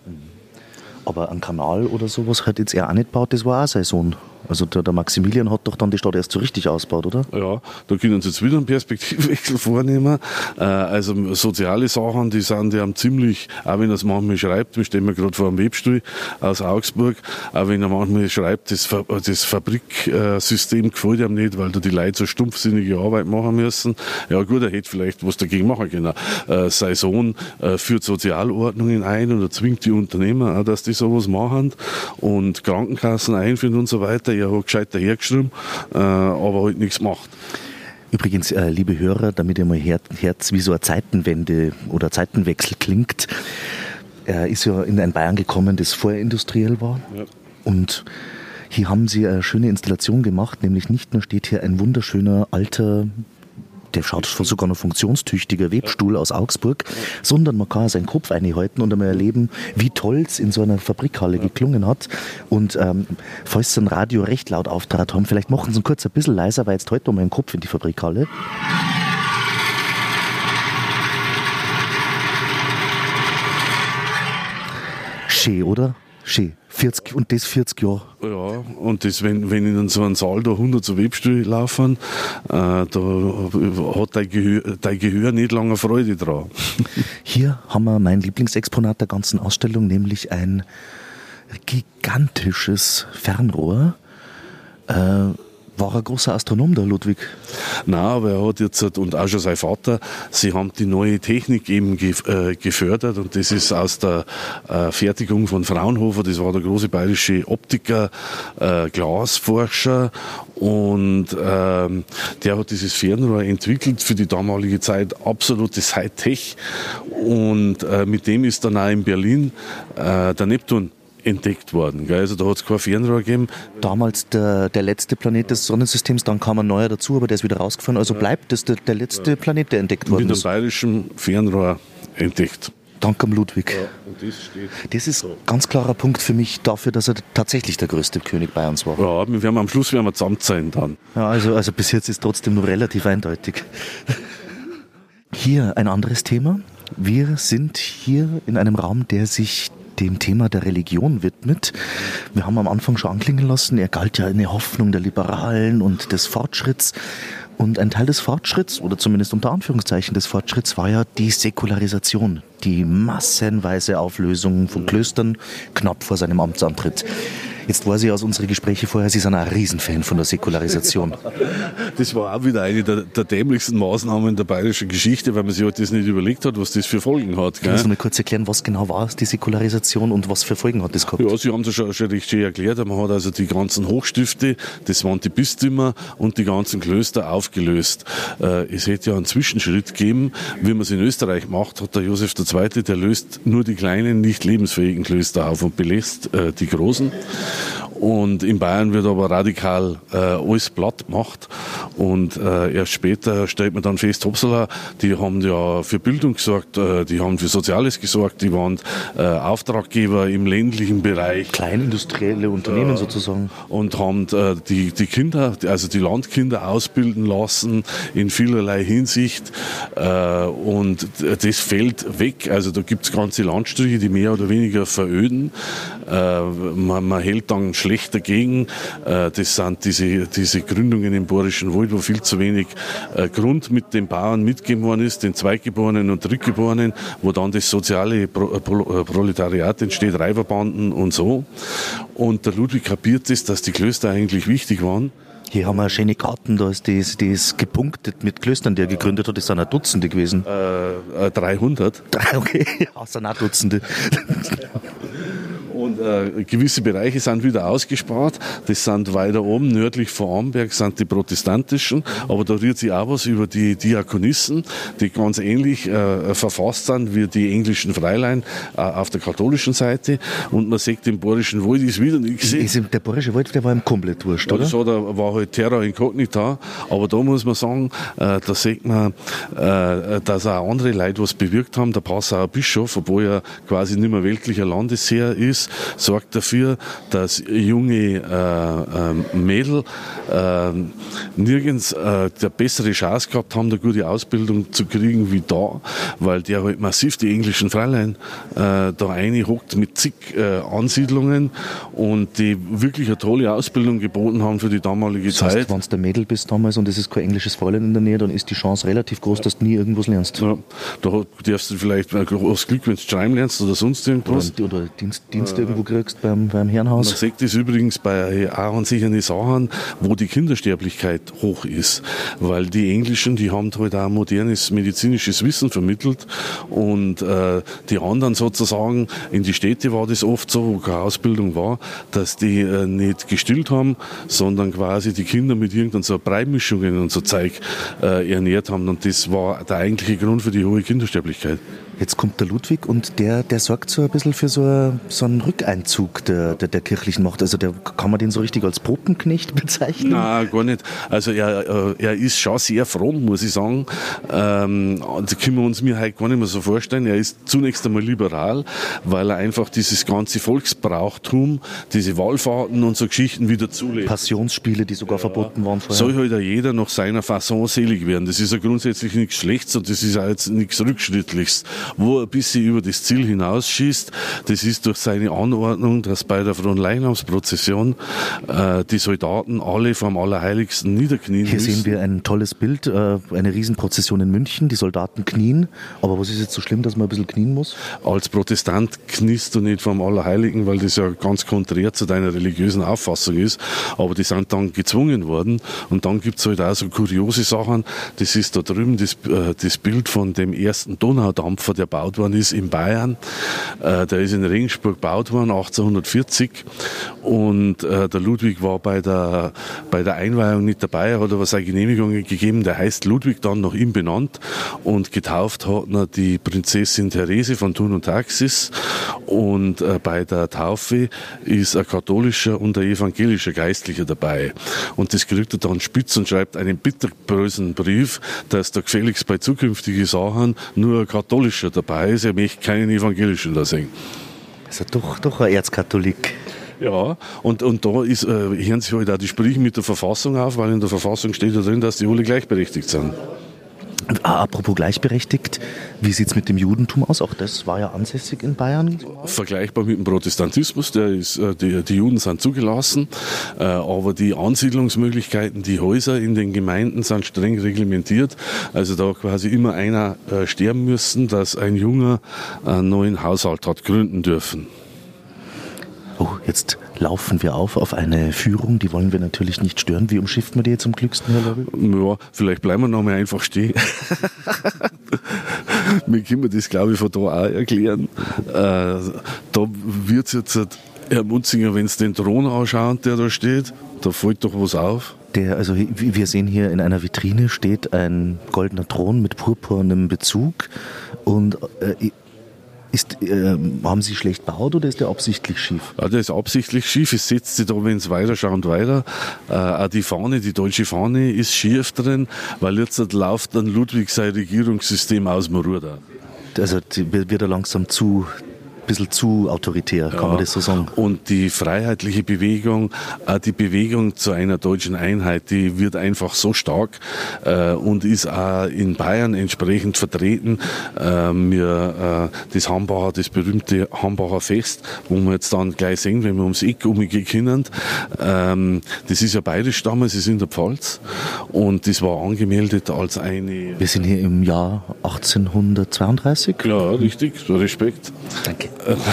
S3: Aber ein Kanal oder sowas hat jetzt er auch nicht gebaut, das war auch sein Sohn. Also der, der Maximilian hat doch dann die Stadt erst so richtig ausgebaut, oder?
S1: Ja, da können Sie jetzt wieder einen Perspektivwechsel vornehmen. Äh, also soziale Sachen, die sind ja ziemlich, auch wenn er es manchmal schreibt, wir stehen gerade vor einem Webstuhl aus Augsburg, auch wenn er manchmal schreibt, das, Fa- das Fabriksystem gefällt ihm nicht, weil da die Leute so stumpfsinnige Arbeit machen müssen. Ja gut, er hätte vielleicht was dagegen machen können. Äh, sein Sohn äh, führt Sozialordnungen ein oder zwingt die Unternehmer auch, dass die sowas machen und Krankenkassen einführen und so weiter. Er hat gescheit dahergeschrieben, äh, aber halt nichts gemacht.
S3: Übrigens, äh, liebe Hörer, damit ihr mal her- Herz wie so eine Zeitenwende oder Zeitenwechsel klingt, er ist ja in ein Bayern gekommen, das vorher industriell war. Ja. Und hier haben sie eine schöne Installation gemacht, nämlich nicht nur steht hier ein wunderschöner alter der schaut sogar noch funktionstüchtiger Webstuhl aus Augsburg, sondern man kann seinen Kopf einhalten und einmal erleben, wie toll es in so einer Fabrikhalle geklungen hat. Und ähm, falls Sie ein Radio recht laut auftrat haben, vielleicht machen Sie ihn kurz ein bisschen leiser, weil jetzt halten wir mal den Kopf in die Fabrikhalle. Schön, oder? Schön. vierzig, und das vierzig Jahre.
S1: Ja, und das, wenn, wenn in so einem Saal da hundert so Webstühle laufen, äh, da hat dein Gehör, dein Gehör nicht lange Freude dran.
S3: Hier haben wir mein Lieblingsexponat der ganzen Ausstellung, nämlich ein gigantisches Fernrohr. Äh, War ein großer Astronom, der Ludwig?
S1: Nein, aber er hat jetzt, und auch schon sein Vater, sie haben die neue Technik eben gefördert, und das ist aus der Fertigung von Fraunhofer, das war der große bayerische Optiker, Glasforscher, und ähm, der hat dieses Fernrohr entwickelt, für die damalige Zeit absolutes Hightech, und äh, mit dem ist dann auch in Berlin äh, der Neptun entdeckt worden. Gell? Also da hat es kein Fernrohr gegeben.
S3: Damals der, der letzte Planet des Sonnensystems, dann kam ein neuer dazu, aber der ist wieder rausgefallen. Also bleibt das der, der letzte Planet, der entdeckt worden ist.
S1: Mit einem bayerischen Fernrohr entdeckt.
S3: Dank am Ludwig.
S1: Ja, und das steht
S3: das ist ein ganz klarer Punkt für mich dafür, dass er tatsächlich der größte König Bayerns war.
S1: Ja, wir werden am Schluss werden wir zusammen sein dann.
S3: Ja, also, also bis jetzt ist trotzdem nur relativ eindeutig. Hier ein anderes Thema. Wir sind hier in einem Raum, der sich dem Thema der Religion widmet. Wir haben am Anfang schon anklingen lassen, er galt ja eine Hoffnung der Liberalen und des Fortschritts. Und ein Teil des Fortschritts, oder zumindest unter Anführungszeichen des Fortschritts, war ja die Säkularisation, die massenweise Auflösung von Klöstern knapp vor seinem Amtsantritt. Jetzt weiß ich aus unseren Gesprächen vorher, Sie sind ein Riesenfan von der Säkularisation.
S1: Das war auch wieder eine der, der dämlichsten Maßnahmen der bayerischen Geschichte, weil man sich halt das nicht überlegt hat, was das für Folgen hat.
S3: Kannst du mal kurz erklären, was genau war die Säkularisation und was für Folgen hat das gehabt?
S1: Ja, Sie haben es schon, schon recht schön erklärt. Man hat also die ganzen Hochstifte, das waren die Bistümer, und die ganzen Klöster aufgelöst. Äh, es hätte ja einen Zwischenschritt gegeben, wie man es in Österreich macht, hat der Josef der Zweite, der löst nur die kleinen, nicht lebensfähigen Klöster auf und belässt äh, die großen. Und in Bayern wird aber radikal äh, alles platt gemacht, und äh, erst später stellt man dann fest, hoppsala, die haben ja für Bildung gesorgt, äh, die haben für Soziales gesorgt, die waren äh, Auftraggeber im ländlichen Bereich.
S3: Kleinindustrielle Unternehmen äh, sozusagen.
S1: Und haben äh, die, die Kinder, also die Landkinder ausbilden lassen in vielerlei Hinsicht, äh, und das fällt weg. Also da gibt es ganze Landstriche, die mehr oder weniger veröden. Äh, man, man hält dann schlecht dagegen. Äh, das sind diese, diese Gründungen im Bayerischen Wald, wo viel zu wenig äh, Grund mit den Bauern mitgegeben worden ist, den Zweitgeborenen und Drittgeborenen, wo dann das soziale Pro, Pro, Proletariat entsteht, Reiberbanden und so. Und der Ludwig kapiert das, dass die Klöster eigentlich wichtig waren.
S3: Hier haben wir schöne Karten, da ist das, das gepunktet mit Klöstern, die er gegründet hat. Das sind auch Dutzende gewesen.
S1: Äh, äh, dreihundert.
S3: Okay, ja, das sind auch Dutzende.
S1: Und äh, gewisse Bereiche sind wieder ausgespart. Das sind weiter oben, nördlich von Amberg, sind die protestantischen. Aber da rührt sich auch was über die Diakonissen, die ganz ähnlich äh, verfasst sind wie die englischen Freilein äh, auf der katholischen Seite. Und man sieht, im Bayerischen Wald ist wieder nichts.
S3: Der Bayerische Wald, der war ihm komplett wurscht, oder?
S1: Das war halt Terra Incognita. Aber da muss man sagen, äh, da sieht man, äh, dass auch andere Leute was bewirkt haben. Der Passauer Bischof, obwohl er quasi nicht mehr weltlicher Landesherr ist, sorgt dafür, dass junge äh, äh, Mädel äh, nirgends äh, der bessere Chance gehabt haben, eine gute Ausbildung zu kriegen wie da, weil der halt massiv die englischen Fräulein äh, da reinhockt mit zig äh, Ansiedlungen, und die wirklich eine tolle Ausbildung geboten haben für die damalige
S3: das heißt,
S1: Zeit.
S3: Wenn du der Mädel bist damals und es ist kein englisches Fräulein in der Nähe, dann ist die Chance relativ groß, dass du nie irgendwas lernst.
S1: Ja, da darfst du vielleicht ein großes Glück, wenn du schreiben lernst oder sonst irgendwas.
S3: Oder, oder Dienst, Dienst irgendwo kriegst beim, beim Herrenhaus.
S1: Man sieht das übrigens bei auch an sich eine Sachen, wo die Kindersterblichkeit hoch ist, weil die Englischen, die haben halt auch modernes medizinisches Wissen vermittelt, und äh, die anderen sozusagen, in die Städte war das oft so, wo keine Ausbildung war, dass die äh, nicht gestillt haben, sondern quasi die Kinder mit irgendeinen so Breimischungen und so Zeug äh, ernährt haben, und das war der eigentliche Grund für die hohe Kindersterblichkeit.
S3: Jetzt kommt der Ludwig und der, der sorgt so ein bisschen für so, a, so einen Rückeinzug der, der, der kirchlichen Macht. Also der, kann man den so richtig als Popenknecht bezeichnen?
S1: Nein, gar nicht. Also er, er ist schon sehr fromm, muss ich sagen. Ähm, das können wir uns mir heute gar nicht mehr so vorstellen. Er ist zunächst einmal liberal, weil er einfach dieses ganze Volksbrauchtum, diese Wallfahrten und so Geschichten wieder zulässt.
S3: Passionsspiele, die sogar ja. verboten waren vorher.
S1: Soll halt auch jeder nach seiner Fasson selig werden. Das ist ja grundsätzlich nichts Schlechtes und das ist auch jetzt nichts Rückschrittliches. Wo er ein bisschen über das Ziel hinausschießt, das ist durch seine Anordnung, dass bei der Fronleichnamsprozession äh, die Soldaten alle vom Allerheiligsten niederknien
S3: Hier
S1: müssen.
S3: sehen wir ein tolles Bild, äh, eine Riesenprozession in München, die Soldaten knien. Aber was ist jetzt so schlimm, dass man ein bisschen knien muss?
S1: Als Protestant kniest du nicht vom Allerheiligen, weil das ja ganz konträr zu deiner religiösen Auffassung ist. Aber die sind dann gezwungen worden. Und dann gibt es halt auch so kuriose Sachen. Das ist da drüben das, äh, das Bild von dem ersten Donaudampfer, der gebaut worden ist in Bayern. Äh, der ist in Regensburg gebaut worden, achtzehnhundertvierzig. Und äh, der Ludwig war bei der, bei der Einweihung nicht dabei, er hat aber seine Genehmigungen gegeben. Der heißt Ludwig, dann nach ihm benannt. Und getauft hat er die Prinzessin Therese von Thun und Taxis. Und äh, bei der Taufe ist ein katholischer und ein evangelischer Geistlicher dabei. Und das kriegt er dann spitz und schreibt einen bitterbösen Brief, dass da gefälligst bei zukünftigen Sachen nur ein katholischer dabei ist. Er möchte keinen evangelischen da sehen.
S3: Also doch, doch ein Erzkatholik.
S1: Ja, und, und da ist, äh, hören sich halt auch die Sprüche mit der Verfassung auf, weil in der Verfassung steht da drin, dass die alle gleichberechtigt sind.
S3: Apropos gleichberechtigt, wie sieht es mit dem Judentum aus? Auch das war ja ansässig in Bayern.
S1: Vergleichbar mit dem Protestantismus, der ist, die, die Juden sind zugelassen, aber die Ansiedlungsmöglichkeiten, die Häuser in den Gemeinden sind streng reglementiert. Also da quasi immer einer sterben müssen, dass ein Junger einen neuen Haushalt hat gründen dürfen.
S3: Oh, jetzt laufen wir auf auf eine Führung, die wollen wir natürlich nicht stören. Wie umschifft man die jetzt am klügsten, Herr Löbel?
S1: Ja, vielleicht bleiben wir noch mal einfach stehen. Wir können das, glaube ich, von da auch erklären. Äh, da wird es jetzt, Herr Munzinger, wenn Sie den Thron anschauen, der da steht, da fällt doch was auf.
S3: Der, also wir sehen hier in einer Vitrine steht ein goldener Thron mit purpurnem Bezug und äh, Ist, äh, haben Sie schlecht gebaut oder ist der absichtlich schief?
S1: Ja, der ist absichtlich schief. Es setzt sich da, wenn es weiter schaut, weiter. Äh, auch die Fahne, die deutsche Fahne ist schief drin, weil jetzt läuft dann Ludwig sein Regierungssystem aus dem Ruder.
S3: Also die, wird er langsam zu... ein bisschen zu autoritär, kann ja, man das so sagen.
S1: Und die freiheitliche Bewegung, äh, die Bewegung zu einer deutschen Einheit, die wird einfach so stark äh, und ist auch in Bayern entsprechend vertreten. Äh, wir, äh, das Hambacher, das berühmte Hambacher Fest, wo wir jetzt dann gleich sehen, wenn wir ums Eck umgehen können, ähm, das ist ja bayerisch damals, es ist in der Pfalz und das war angemeldet als eine...
S3: Wir sind hier im Jahr achtzehnhundertzweiunddreißig.
S1: Ja, richtig, Respekt.
S3: Danke.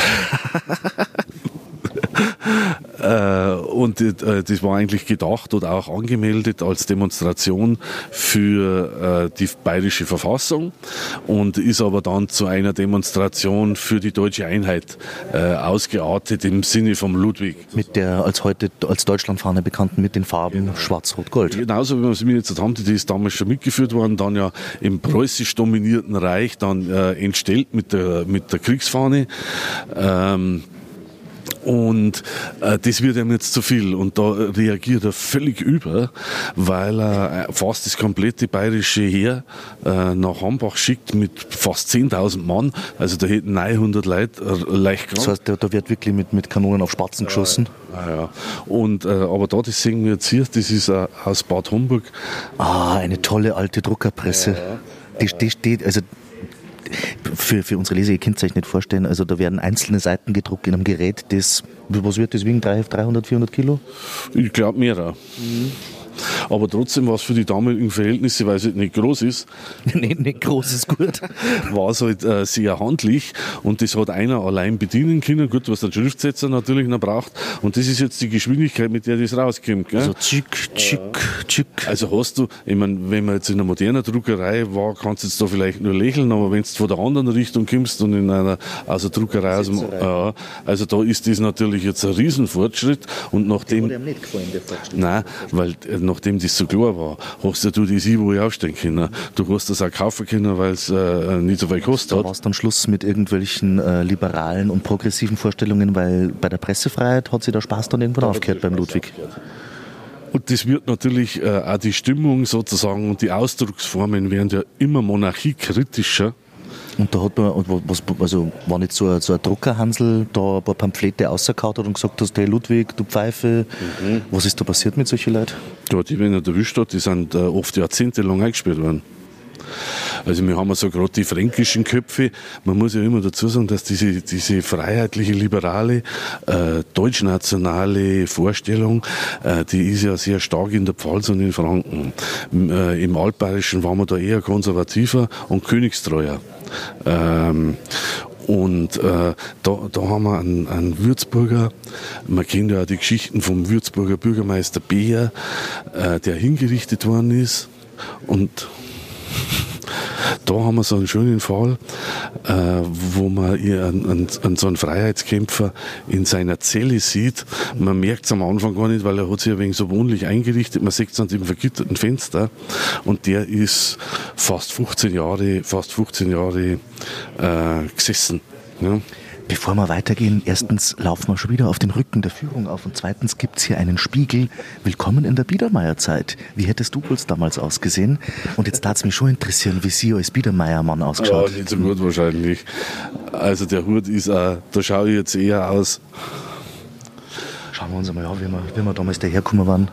S1: äh, und äh, das war eigentlich gedacht oder auch angemeldet als Demonstration für äh, die bayerische Verfassung und ist aber dann zu einer Demonstration für die deutsche Einheit äh, ausgeartet im Sinne vom Ludwig.
S3: Mit der als heute als Deutschlandfahne bekannten mit den Farben genau. Schwarz-Rot-Gold.
S1: Genauso wie wir es mir jetzt haben, die ist damals schon mitgeführt worden, dann ja im preußisch dominierten Reich dann äh, entstellt mit der, mit der Kriegsfahne. Ähm, Und äh, das wird ihm jetzt zu viel und da reagiert er völlig über, weil er fast das komplette bayerische Heer äh, nach Hambach schickt mit fast zehntausend Mann, also da hätten neunhundert Leute äh, leicht krank.
S3: Das heißt, da, da wird wirklich mit, mit Kanonen auf Spatzen geschossen?
S1: Ja, ja. Und, äh, aber da, das sehen wir jetzt hier, das ist äh, aus Bad Homburg.
S3: Ah, eine tolle alte Druckerpresse. Ja, die, die steht, also Für, für unsere Leser, ihr könnt es euch nicht vorstellen, also da werden einzelne Seiten gedruckt in einem Gerät, das, was wird das wiegen, dreihundert, vierhundert Kilo?
S1: Ich glaube mehrer. Mhm. Aber trotzdem war es für die damaligen Verhältnisse, weil es nicht groß ist,
S3: nicht, nicht groß ist gut,
S1: war es halt äh, sehr handlich und das hat einer allein bedienen können, gut, was der Schriftsetzer natürlich noch braucht und das ist jetzt die Geschwindigkeit, mit der das rauskommt. Gell?
S3: Also tschick, tschick, tschick.
S1: Also hast du, ich meine, wenn man jetzt in einer modernen Druckerei war, kannst du jetzt da vielleicht nur lächeln, aber wenn du von der anderen Richtung kommst und in einer also Druckerei aus dem, äh, also da ist das natürlich jetzt ein Riesenfortschritt und nachdem...
S3: Das hat ihm nicht gefallen, der Fortschritt.
S1: Nein, weil nachdem das so klar war, hast ja du das I-Wo aufstehen können. Du hast das auch kaufen können, weil es äh, nicht so viel gekostet
S3: Da
S1: hat.
S3: war es dann Schluss mit irgendwelchen äh, liberalen und progressiven Vorstellungen, weil bei der Pressefreiheit hat sich der Spaß dann irgendwann aufgehört beim Ludwig.
S1: Und das wird natürlich äh, auch die Stimmung sozusagen und die Ausdrucksformen werden ja immer monarchiekritischer.
S3: Und da hat man, was, also war nicht so ein, so ein Druckerhansel da ein paar Pamphlete rausgehauen hat und gesagt hast, hey Ludwig, du Pfeife. Mhm. Was ist da passiert mit solchen Leuten?
S1: Ja, die, wenn er erwischt hat, die sind äh, oft jahrzehntelang eingesperrt worden. Also wir haben ja so gerade die fränkischen Köpfe. Man muss ja immer dazu sagen, dass diese, diese freiheitliche, liberale, äh, deutschnationale Vorstellung, äh, die ist ja sehr stark in der Pfalz und in Franken. Im, äh, im Altbayerischen waren wir da eher konservativer und königstreuer. Ähm, Und äh, da, da haben wir einen, einen Würzburger, man kennt ja auch die Geschichten vom Würzburger Bürgermeister Beer, äh, der hingerichtet worden ist. Und da haben wir so einen schönen Fall, äh, wo man einen, einen, einen, so einen Freiheitskämpfer in seiner Zelle sieht. Man merkt es am Anfang gar nicht, weil er hat sich ein wenig so wohnlich eingerichtet. Man sieht es an dem vergitterten Fenster. Und der ist fast fünfzehn Jahre, fast fünfzehn Jahre äh, gesessen. Ja.
S3: Bevor wir weitergehen, erstens laufen wir schon wieder auf den Rücken der Führung auf und zweitens gibt es hier einen Spiegel. Willkommen in der Biedermeierzeit. Wie hättest du wohl damals ausgesehen? Und jetzt darf es mich schon interessieren, wie Sie als Biedermeiermann ausgeschaut.
S1: Ja, nicht so gut wahrscheinlich. Also der Hut ist auch, da schaue ich jetzt eher aus.
S3: Schauen wir uns einmal an, wie wir, wie wir damals dahergekommen waren.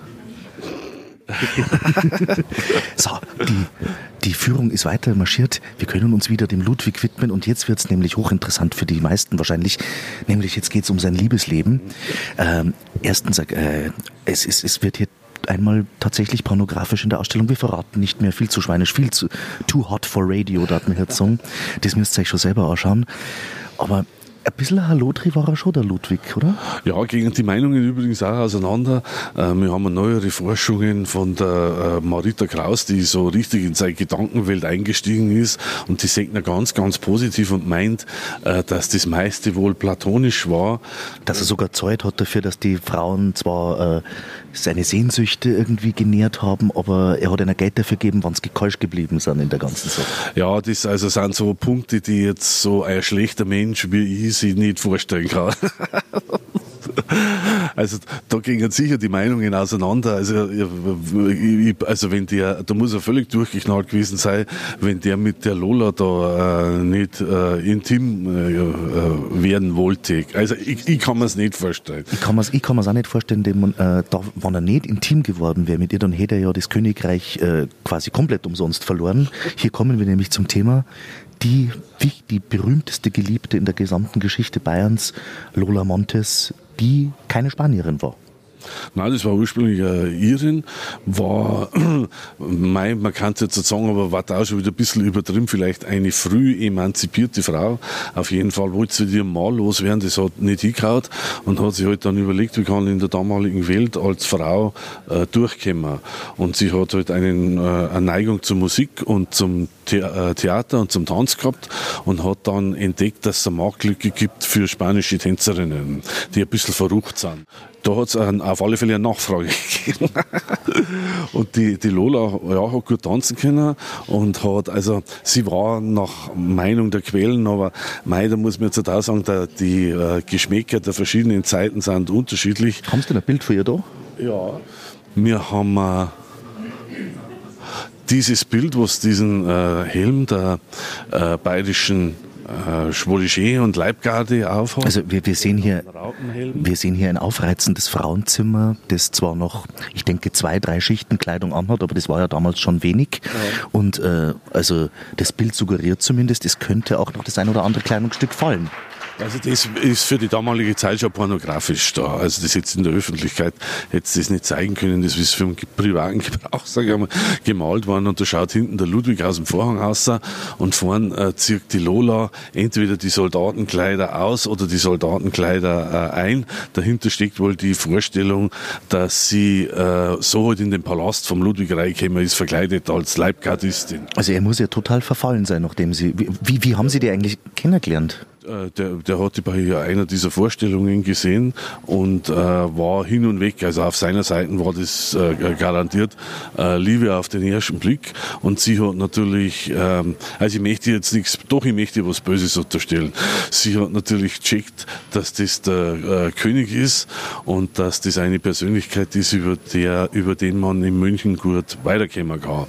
S3: So, die, die Führung ist weiter marschiert. Wir können uns wieder dem Ludwig widmen und jetzt wird es nämlich hochinteressant für die meisten wahrscheinlich. Nämlich jetzt geht es um sein Liebesleben. Ähm, erstens, äh, es, ist, es wird hier einmal tatsächlich pornografisch in der Ausstellung. Wir verraten nicht mehr, viel zu schweinisch, viel zu too hot for radio, da hat mir jetzt sagen. Das müsst ihr euch schon selber anschauen. Aber ein bisschen ein Hallodri war er schon, der Ludwig, oder?
S1: Ja, gehen die Meinungen übrigens auch auseinander. Äh, wir haben neuere Forschungen von der äh, Marita Kraus, die so richtig in seine Gedankenwelt eingestiegen ist und die sieht ihn ganz, ganz positiv und meint, äh, dass das meiste wohl platonisch war.
S3: Dass er sogar Zeit hat dafür, dass die Frauen zwar äh, seine Sehnsüchte irgendwie genährt haben, aber er hat ihnen Geld dafür gegeben, wenn sie gekeusch geblieben sind in der ganzen Sache.
S1: Ja, das also sind so Punkte, die jetzt so ein schlechter Mensch wie ich sich nicht vorstellen kann. Also da gingen sicher die Meinungen auseinander. Also, ich, also wenn der, da muss er völlig durchgeknallt gewesen sein, wenn der mit der Lola da äh, nicht äh, intim äh, werden wollte. Also ich, ich kann mir es nicht vorstellen.
S3: Ich kann mir es auch nicht vorstellen, denn, äh, da, wenn er nicht intim geworden wäre mit ihr, dann hätte er ja das Königreich äh, quasi komplett umsonst verloren. Hier kommen wir nämlich zum Thema die, die berühmteste Geliebte in der gesamten Geschichte Bayerns, Lola Montes, die keine Spanierin war.
S1: Nein, das war ursprünglich eine Irin, war, mein, man kann es jetzt nicht sagen, aber war da auch schon wieder ein bisschen übertrieben, vielleicht eine früh emanzipierte Frau. Auf jeden Fall wollte sie ihrem Mann loswerden, das hat nicht hingehauen und hat sich halt dann überlegt, wie kann in der damaligen Welt als Frau äh, durchkommen. Und sie hat halt einen, äh, eine Neigung zur Musik und zum The- äh, Theater und zum Tanz gehabt und hat dann entdeckt, dass es eine Marktlücke gibt für spanische Tänzerinnen, die ein bisschen verrucht sind. Da hat es auf alle Fälle eine Nachfrage gegeben. Und die, die Lola ja, hat gut tanzen können und hat, also sie war nach Meinung der Quellen, aber mei, da muss man jetzt auch sagen, da, die äh, Geschmäcker der verschiedenen Zeiten sind unterschiedlich.
S3: Haben Sie denn ein Bild von ihr da?
S1: Ja. Wir haben äh, dieses Bild, was diesen äh, Helm der äh, bayerischen äh, Chevalier und Leibgarde aufhat.
S3: Also wir, wir sehen hier, wir sehen hier ein aufreizendes Frauenzimmer, das zwar noch, ich denke, zwei, drei Schichten Kleidung anhat, aber das war ja damals schon wenig. Ja. Und äh, also das Bild suggeriert zumindest, es könnte auch noch das ein oder andere Kleidungsstück fallen.
S1: Also das ist für die damalige Zeit schon pornografisch da. Also das jetzt in der Öffentlichkeit hätte es das nicht zeigen können. Das ist für einen privaten Gebrauch, sage ich mal, gemalt worden. Und da schaut hinten der Ludwig aus dem Vorhang raus und vorn äh, zieht die Lola entweder die Soldatenkleider aus oder die Soldatenkleider äh, ein. Dahinter steckt wohl die Vorstellung, dass sie äh, so halt in den Palast vom Ludwig reingekommen ist, verkleidet als Leibgardistin.
S3: Also er muss ja total verfallen sein, nachdem sie... Wie, wie, wie haben Sie die eigentlich kennengelernt?
S1: Der, der hatte bei einer dieser Vorstellungen gesehen und äh, war hin und weg. Also auf seiner Seite war das äh, garantiert äh, Liebe auf den ersten Blick. Und sie hat natürlich, ähm, also ich möchte jetzt nichts, doch ich möchte was Böses unterstellen. Sie hat natürlich gecheckt, dass das der äh, König ist und dass das eine Persönlichkeit ist, über, der, über den man in München gut weiterkommen kann.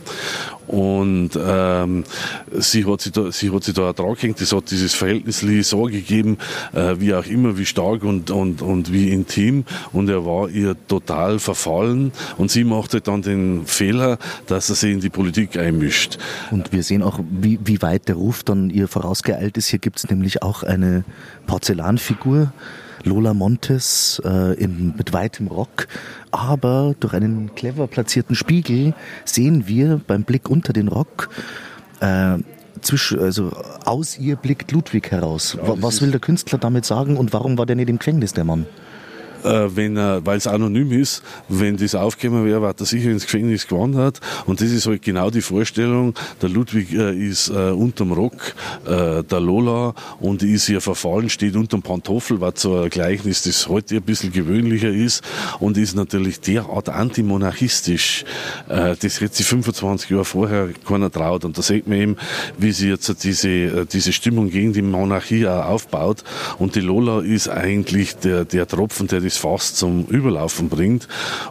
S1: Und ähm, sie hat sich da, sie hat sich da auch dran gehängt. Es hat dieses Verhältnis so gegeben, äh, wie auch immer, wie stark und, und, und wie intim. Und er war ihr total verfallen. Und sie machte dann den Fehler, dass er sich in die Politik einmischt.
S3: Und wir sehen auch, wie, wie weit der Ruf dann ihr vorausgeeilt ist. Hier gibt es nämlich auch eine Porzellanfigur, Lola Montez äh, in, mit weitem Rock, aber durch einen clever platzierten Spiegel sehen wir beim Blick unter den Rock, äh, zwischen, also aus ihr blickt Ludwig heraus. Ja, was will der Künstler damit sagen und warum war der nicht im Gefängnis, der Mann?
S1: Äh, wenn er, weil es anonym ist, wenn das aufgekommen wäre, war er sicher ins Gefängnis gewandert. Und das ist halt genau die Vorstellung. Der Ludwig äh, ist äh, unterm Rock äh, der Lola und ist ihr verfallen, steht unterm Pantoffel, was so ein Gleichnis, das heute ein bisschen gewöhnlicher ist und ist natürlich derart antimonarchistisch. Äh, das hätte sich fünfundzwanzig Jahre vorher keiner traut. Und da sieht man eben, wie sie jetzt diese, diese Stimmung gegen die Monarchie auch aufbaut. Und die Lola ist eigentlich der, der Tropfen, der das Fass zum Überlaufen bringt.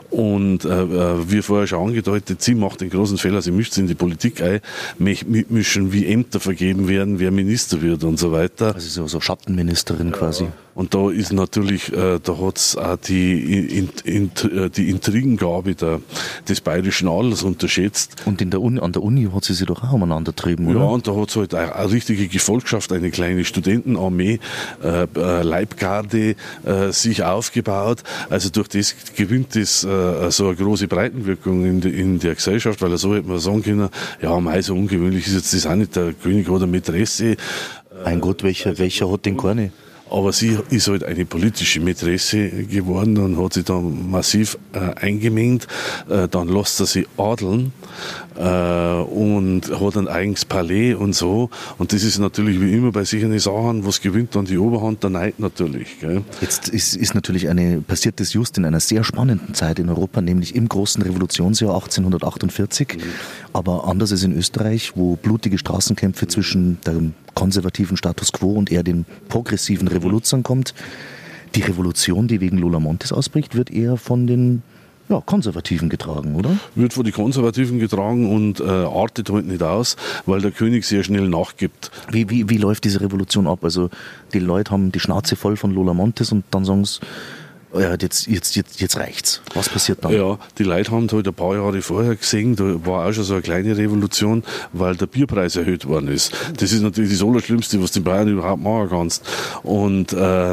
S1: Und äh, wie vorher schon angedeutet, sie macht den großen Fehler, sie mischt sich in die Politik ein, mitmischen, wie Ämter vergeben werden, wer Minister wird und so weiter.
S3: Also so, so Schattenministerin quasi.
S1: Ja. Und da ist natürlich, äh, da hat es auch die, in, in, die Intrigengabe der, des bayerischen Adels unterschätzt.
S3: Und in der Uni, an der Uni hat sie sich doch auch umeinander getrieben, oder?
S1: Ja, und da hat es halt eine, eine richtige Gefolgschaft, eine kleine Studentenarmee, äh, Leibgarde äh, sich aufgebaut. Also durch das gewinnt das äh, so eine große Breitenwirkung in, de, in der Gesellschaft, weil so hätte man sagen können, ja, mei, so ungewöhnlich ist jetzt das auch nicht, der König hat eine Mätresse.
S3: Mein Gott, welcher, welcher hat den keine?
S1: Aber sie ist halt eine politische Mätresse geworden und hat sich dann massiv äh, eingemengt. Äh, dann lässt er sie adeln äh, und hat ein eigenes Palais und so. Und das ist natürlich wie immer bei solchen Sachen, was gewinnt dann die Oberhand, der Neid natürlich. Gell?
S3: Jetzt ist, ist natürlich eine, passiert das just in einer sehr spannenden Zeit in Europa, nämlich im großen Revolutionsjahr achtzehnhundertachtundvierzig. Mhm. Aber anders als in Österreich, wo blutige Straßenkämpfe zwischen der konservativen Status quo und eher den progressiven Revoluzern kommt. Die Revolution, die wegen Lola Montez ausbricht, wird eher von den ja, Konservativen getragen, oder?
S1: Wird von den Konservativen getragen und äh, artet halt nicht aus, weil der König sehr schnell nachgibt.
S3: Wie, wie, wie läuft diese Revolution ab? Also die Leute haben die Schnauze voll von Lola Montez und dann sagen sie, ja, jetzt, jetzt, jetzt, jetzt reicht's. Was passiert dann?
S1: Ja, die Leute haben halt ein paar Jahre vorher gesehen, da war auch schon so eine kleine Revolution, weil der Bierpreis erhöht worden ist. Das ist natürlich das Allerschlimmste, was du in Bayern überhaupt machen kannst. Und äh,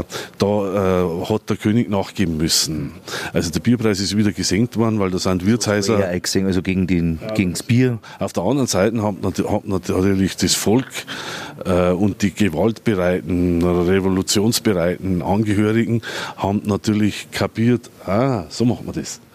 S1: da äh, hat der König nachgeben müssen. Also der Bierpreis ist wieder gesenkt worden, weil da sind Wirtshäuser...
S3: Ja, eingesehen, also gegen, den, ja, gegen das Bier.
S1: Auf der anderen Seite hat, hat natürlich das Volk äh, und die gewaltbereiten, revolutionsbereiten Angehörigen haben natürlich kapiert, ah, so macht man das.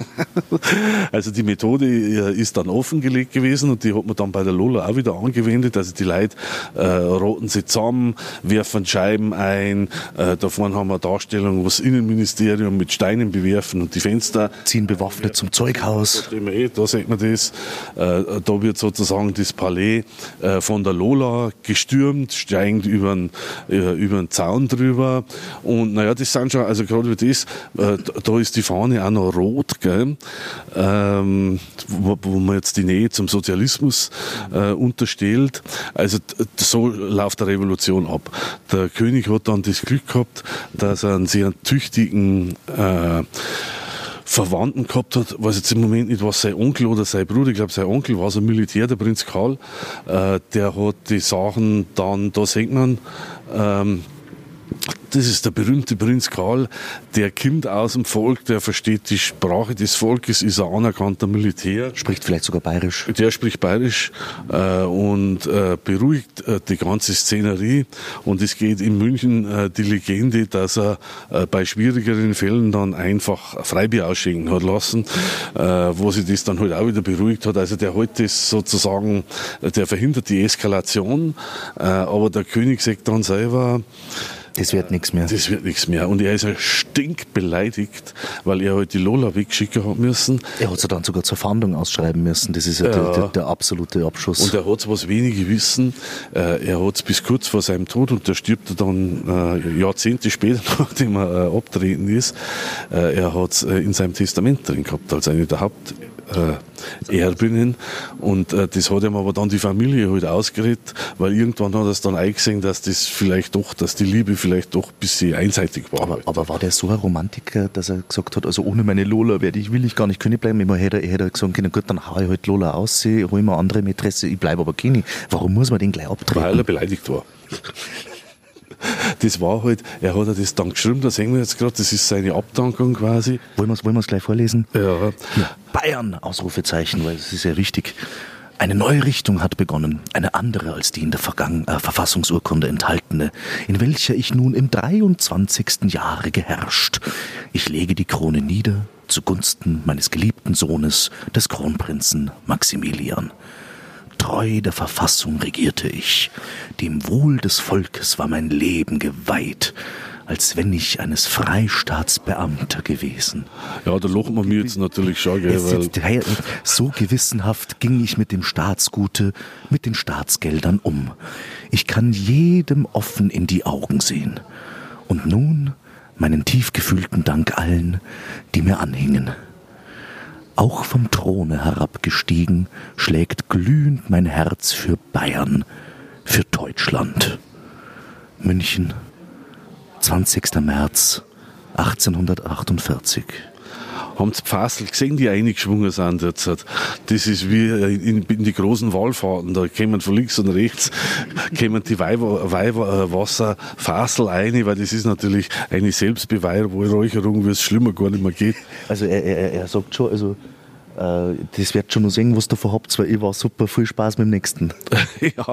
S1: Also die Methode ist dann offengelegt gewesen und die hat man dann bei der Lola auch wieder angewendet. Also die Leute äh, roten sie zusammen, werfen Scheiben ein, äh, da vorne haben wir eine Darstellung, wo das Innenministerium mit Steinen bewerfen und die Fenster
S3: ziehen bewaffnet zum Zeughaus.
S1: Da sieht man das. Äh, da wird sozusagen das Palais äh, von der Lola gestürmt, steigt über den, äh, über den Zaun drüber und naja, das sind schon, also gerade wie das, äh, da ist die Fahne auch noch rot. Gell? Ähm, wo, wo man jetzt die Nähe zum Sozialismus äh, unterstellt. Also so läuft die Revolution ab. Der König hat dann das Glück gehabt, dass er einen sehr tüchtigen äh, Verwandten gehabt hat, weiß jetzt im Moment nicht, was sein Onkel oder sein Bruder, ich glaube sein Onkel war so ein Militär, der Prinz Karl, äh, der hat die Sachen dann, da sieht man, ähm, Das ist der berühmte Prinz Karl, der kommt aus dem Volk, der versteht die Sprache des Volkes, ist ein anerkannter Militär.
S3: Spricht vielleicht sogar bayerisch.
S1: Der spricht bayerisch äh, und äh, beruhigt äh, die ganze Szenerie. Und es geht in München äh, die Legende, dass er äh, bei schwierigeren Fällen dann einfach Freibier ausschenken hat lassen, äh, wo sich das dann halt auch wieder beruhigt hat. Also der hält das sozusagen, der verhindert die Eskalation, äh, aber der König sagt dann selber,
S3: das wird nichts mehr.
S1: Das wird nichts mehr. Und er ist ja stinkbeleidigt, weil er halt die Lola wegschicken hat müssen.
S3: Er hat sie dann sogar zur Fahndung ausschreiben müssen. Das ist ja, ja. Der, der, der absolute Abschuss.
S1: Und er hat es, was wenige wissen, äh, er hat es bis kurz vor seinem Tod, und da stirbt er dann äh, Jahrzehnte später, nachdem er äh, abtreten ist, äh, er hat es äh, in seinem Testament drin gehabt, als eine der Haupt Äh, Erbinnen, und äh, das hat ihm aber dann die Familie halt ausgeredet, weil irgendwann hat er es dann eingesehen, dass das vielleicht doch, dass die Liebe vielleicht doch ein bisschen einseitig war.
S3: Aber, aber war der so ein Romantiker, dass er gesagt hat, also ohne meine Lola werde ich, will ich gar nicht König bleiben? Ich hätte, ich hätte gesagt können, gut, dann hau ich halt Lola aus, hol mir andere Mätresse, ich bleibe aber König. Warum muss man den gleich abtreten?
S1: Weil er beleidigt war. Das war halt, er hat ja das dann geschrieben, das sehen wir jetzt gerade, das ist seine Abdankung quasi.
S3: Wollen wir es wollen gleich vorlesen?
S1: Ja.
S3: Hier, Bayern, Ausrufezeichen, weil das ist ja wichtig. Eine neue Richtung hat begonnen, eine andere als die in der Vergangen- äh, Verfassungsurkunde enthaltene, in welcher ich nun im dreiundzwanzigsten Jahre geherrscht. Ich lege die Krone nieder zugunsten meines geliebten Sohnes, des Kronprinzen Maximilian. Treu der Verfassung regierte ich, dem Wohl des Volkes war mein Leben geweiht, als wenn ich eines Freistaatsbeamter gewesen.
S1: Ja, da lacht man mir jetzt natürlich schon, gell, weil
S3: so gewissenhaft ging ich mit dem Staatsgute, mit den Staatsgeldern um. Ich kann jedem offen in die Augen sehen. Und nun meinen tief gefühlten Dank allen, die mir anhingen. Auch vom Throne herabgestiegen, schlägt glühend mein Herz für Bayern, für Deutschland. München, zwanzigster März achtzehnhundertachtundvierzig.
S1: Haben die Pfassel gesehen, die eingeschwungen sind jetzt? Das ist wie in, in die großen Wallfahrten, da kommen von links und rechts kommen die Weihwasserfassel ein, weil das ist natürlich eine Selbstbeweihräucherung, wie es schlimmer gar nicht mehr geht.
S3: Also er, er, er sagt schon, also äh, das wird schon noch sehen, was ihr davon habt, weil ich war super, viel Spaß mit dem Nächsten.
S1: Ja.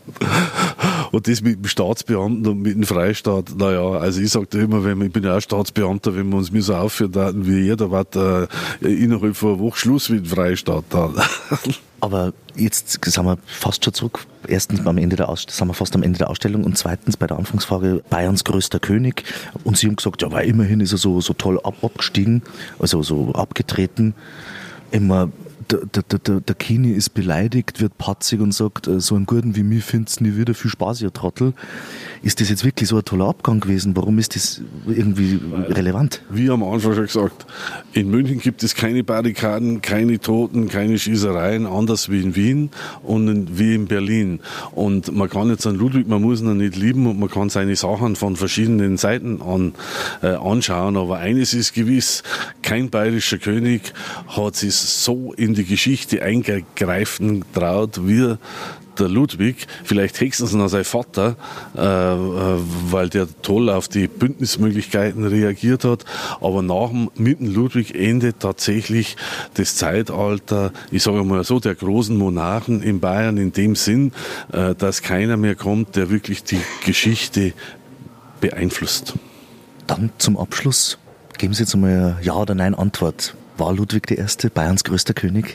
S1: Und das mit dem Staatsbeamten und mit dem Freistaat, naja, also ich sage da immer, wenn wir, ich bin ja auch Staatsbeamter, wenn wir uns mir so aufführen daten wie jeder, war äh, innerhalb von einer Woche Schluss mit dem Freistaat dann.
S3: Aber jetzt sind wir fast schon zurück. Erstens am Ende der Aus- sind wir fast am Ende der Ausstellung und zweitens bei der Anfangsfrage Bayerns größter König. Und Sie haben gesagt, ja, weil immerhin ist er so, so toll ab, abgestiegen, also so abgetreten. Immer der, der, der, der Kini ist beleidigt, wird patzig und sagt, so einen Guten wie mich find's nie wieder, viel Spaß, ihr Trottel. Ist das jetzt wirklich so ein toller Abgang gewesen? Warum ist das irgendwie Weil, relevant?
S1: Wie am Anfang schon gesagt, in München gibt es keine Barrikaden, keine Toten, keine Schießereien, anders wie in Wien und in, wie in Berlin. Und man kann jetzt einen Ludwig, man muss ihn nicht lieben und man kann seine Sachen von verschiedenen Seiten an, äh, anschauen. Aber eines ist gewiss, kein bayerischer König hat sich so in die Geschichte eingreifen traut wie der Ludwig, vielleicht höchstens noch sein Vater, äh, weil der toll auf die Bündnismöglichkeiten reagiert hat. Aber nach dem, mit dem Ludwig endet tatsächlich das Zeitalter, ich sage mal so, der großen Monarchen in Bayern in dem Sinn, äh, dass keiner mehr kommt, der wirklich die Geschichte beeinflusst.
S3: Dann zum Abschluss, geben Sie jetzt einmal eine Ja- oder Nein-Antwort. War Ludwig der Erste Bayerns größter König?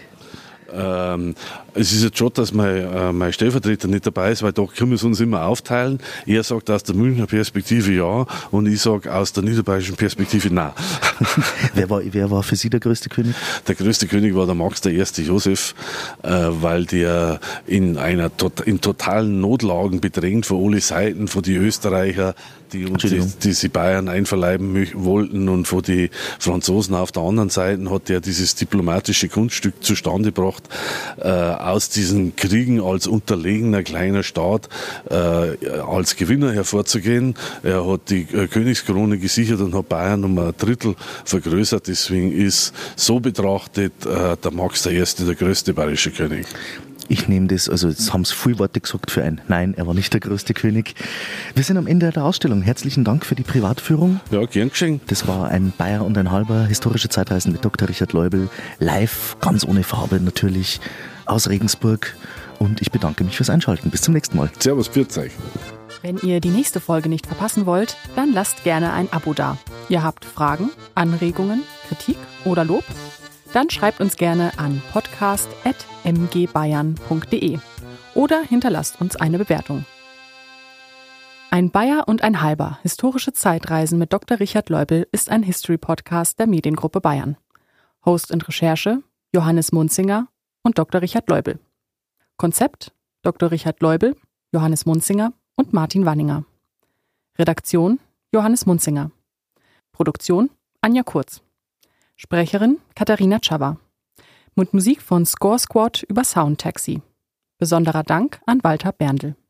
S1: Ähm, es ist jetzt schon, dass mein, äh, mein Stellvertreter nicht dabei ist, weil da können wir es uns immer aufteilen. Er sagt aus der Münchner Perspektive ja und ich sage aus der niederbayerischen Perspektive nein.
S3: wer, war, wer war für Sie der größte König?
S1: Der größte König war der Max der Erste Josef, äh, weil der in einer in totalen Notlagen bedrängt von alle Seiten, von den Österreicher, die uns die, die sie Bayern einverleiben wollten und von den Franzosen auf der anderen Seite, hat der dieses diplomatische Kunststück zustande gebracht, äh, aus diesen Kriegen als unterlegener kleiner Staat äh, als Gewinner hervorzugehen. Er hat die äh, Königskrone gesichert und hat Bayern um ein Drittel vergrößert. Deswegen ist so betrachtet äh, der Max der Erste der größte bayerische König.
S3: Ich nehme das, also das haben es viele Worte gesagt für ein Nein, er war nicht der größte König. Wir sind am Ende der Ausstellung. Herzlichen Dank für die Privatführung.
S1: Ja, gern geschehen.
S3: Das war ein Bayer und ein halber historische Zeitreisen mit Doktor Richard Leubel. Live, ganz ohne Farbe natürlich, aus Regensburg. Und ich bedanke mich fürs Einschalten. Bis zum nächsten Mal.
S1: Servus, pfiat euch.
S2: Wenn ihr die nächste Folge nicht verpassen wollt, dann lasst gerne ein Abo da. Ihr habt Fragen, Anregungen, Kritik oder Lob? Dann schreibt uns gerne an podcast at m g bayern punkt d e oder hinterlasst uns eine Bewertung. Ein Bayer und ein halber historische Zeitreisen mit Doktor Richard Leubel ist ein History-Podcast der Mediengruppe Bayern. Host und Recherche Johannes Munzinger und Doktor Richard Leubel. Konzept Doktor Richard Leubel, Johannes Munzinger und Martin Wanninger. Redaktion Johannes Munzinger. Produktion Anja Kurz. Sprecherin Katharina Czawa. Mit Musik von Score Squad über Sound Taxi. Besonderer Dank an Walter Berndl.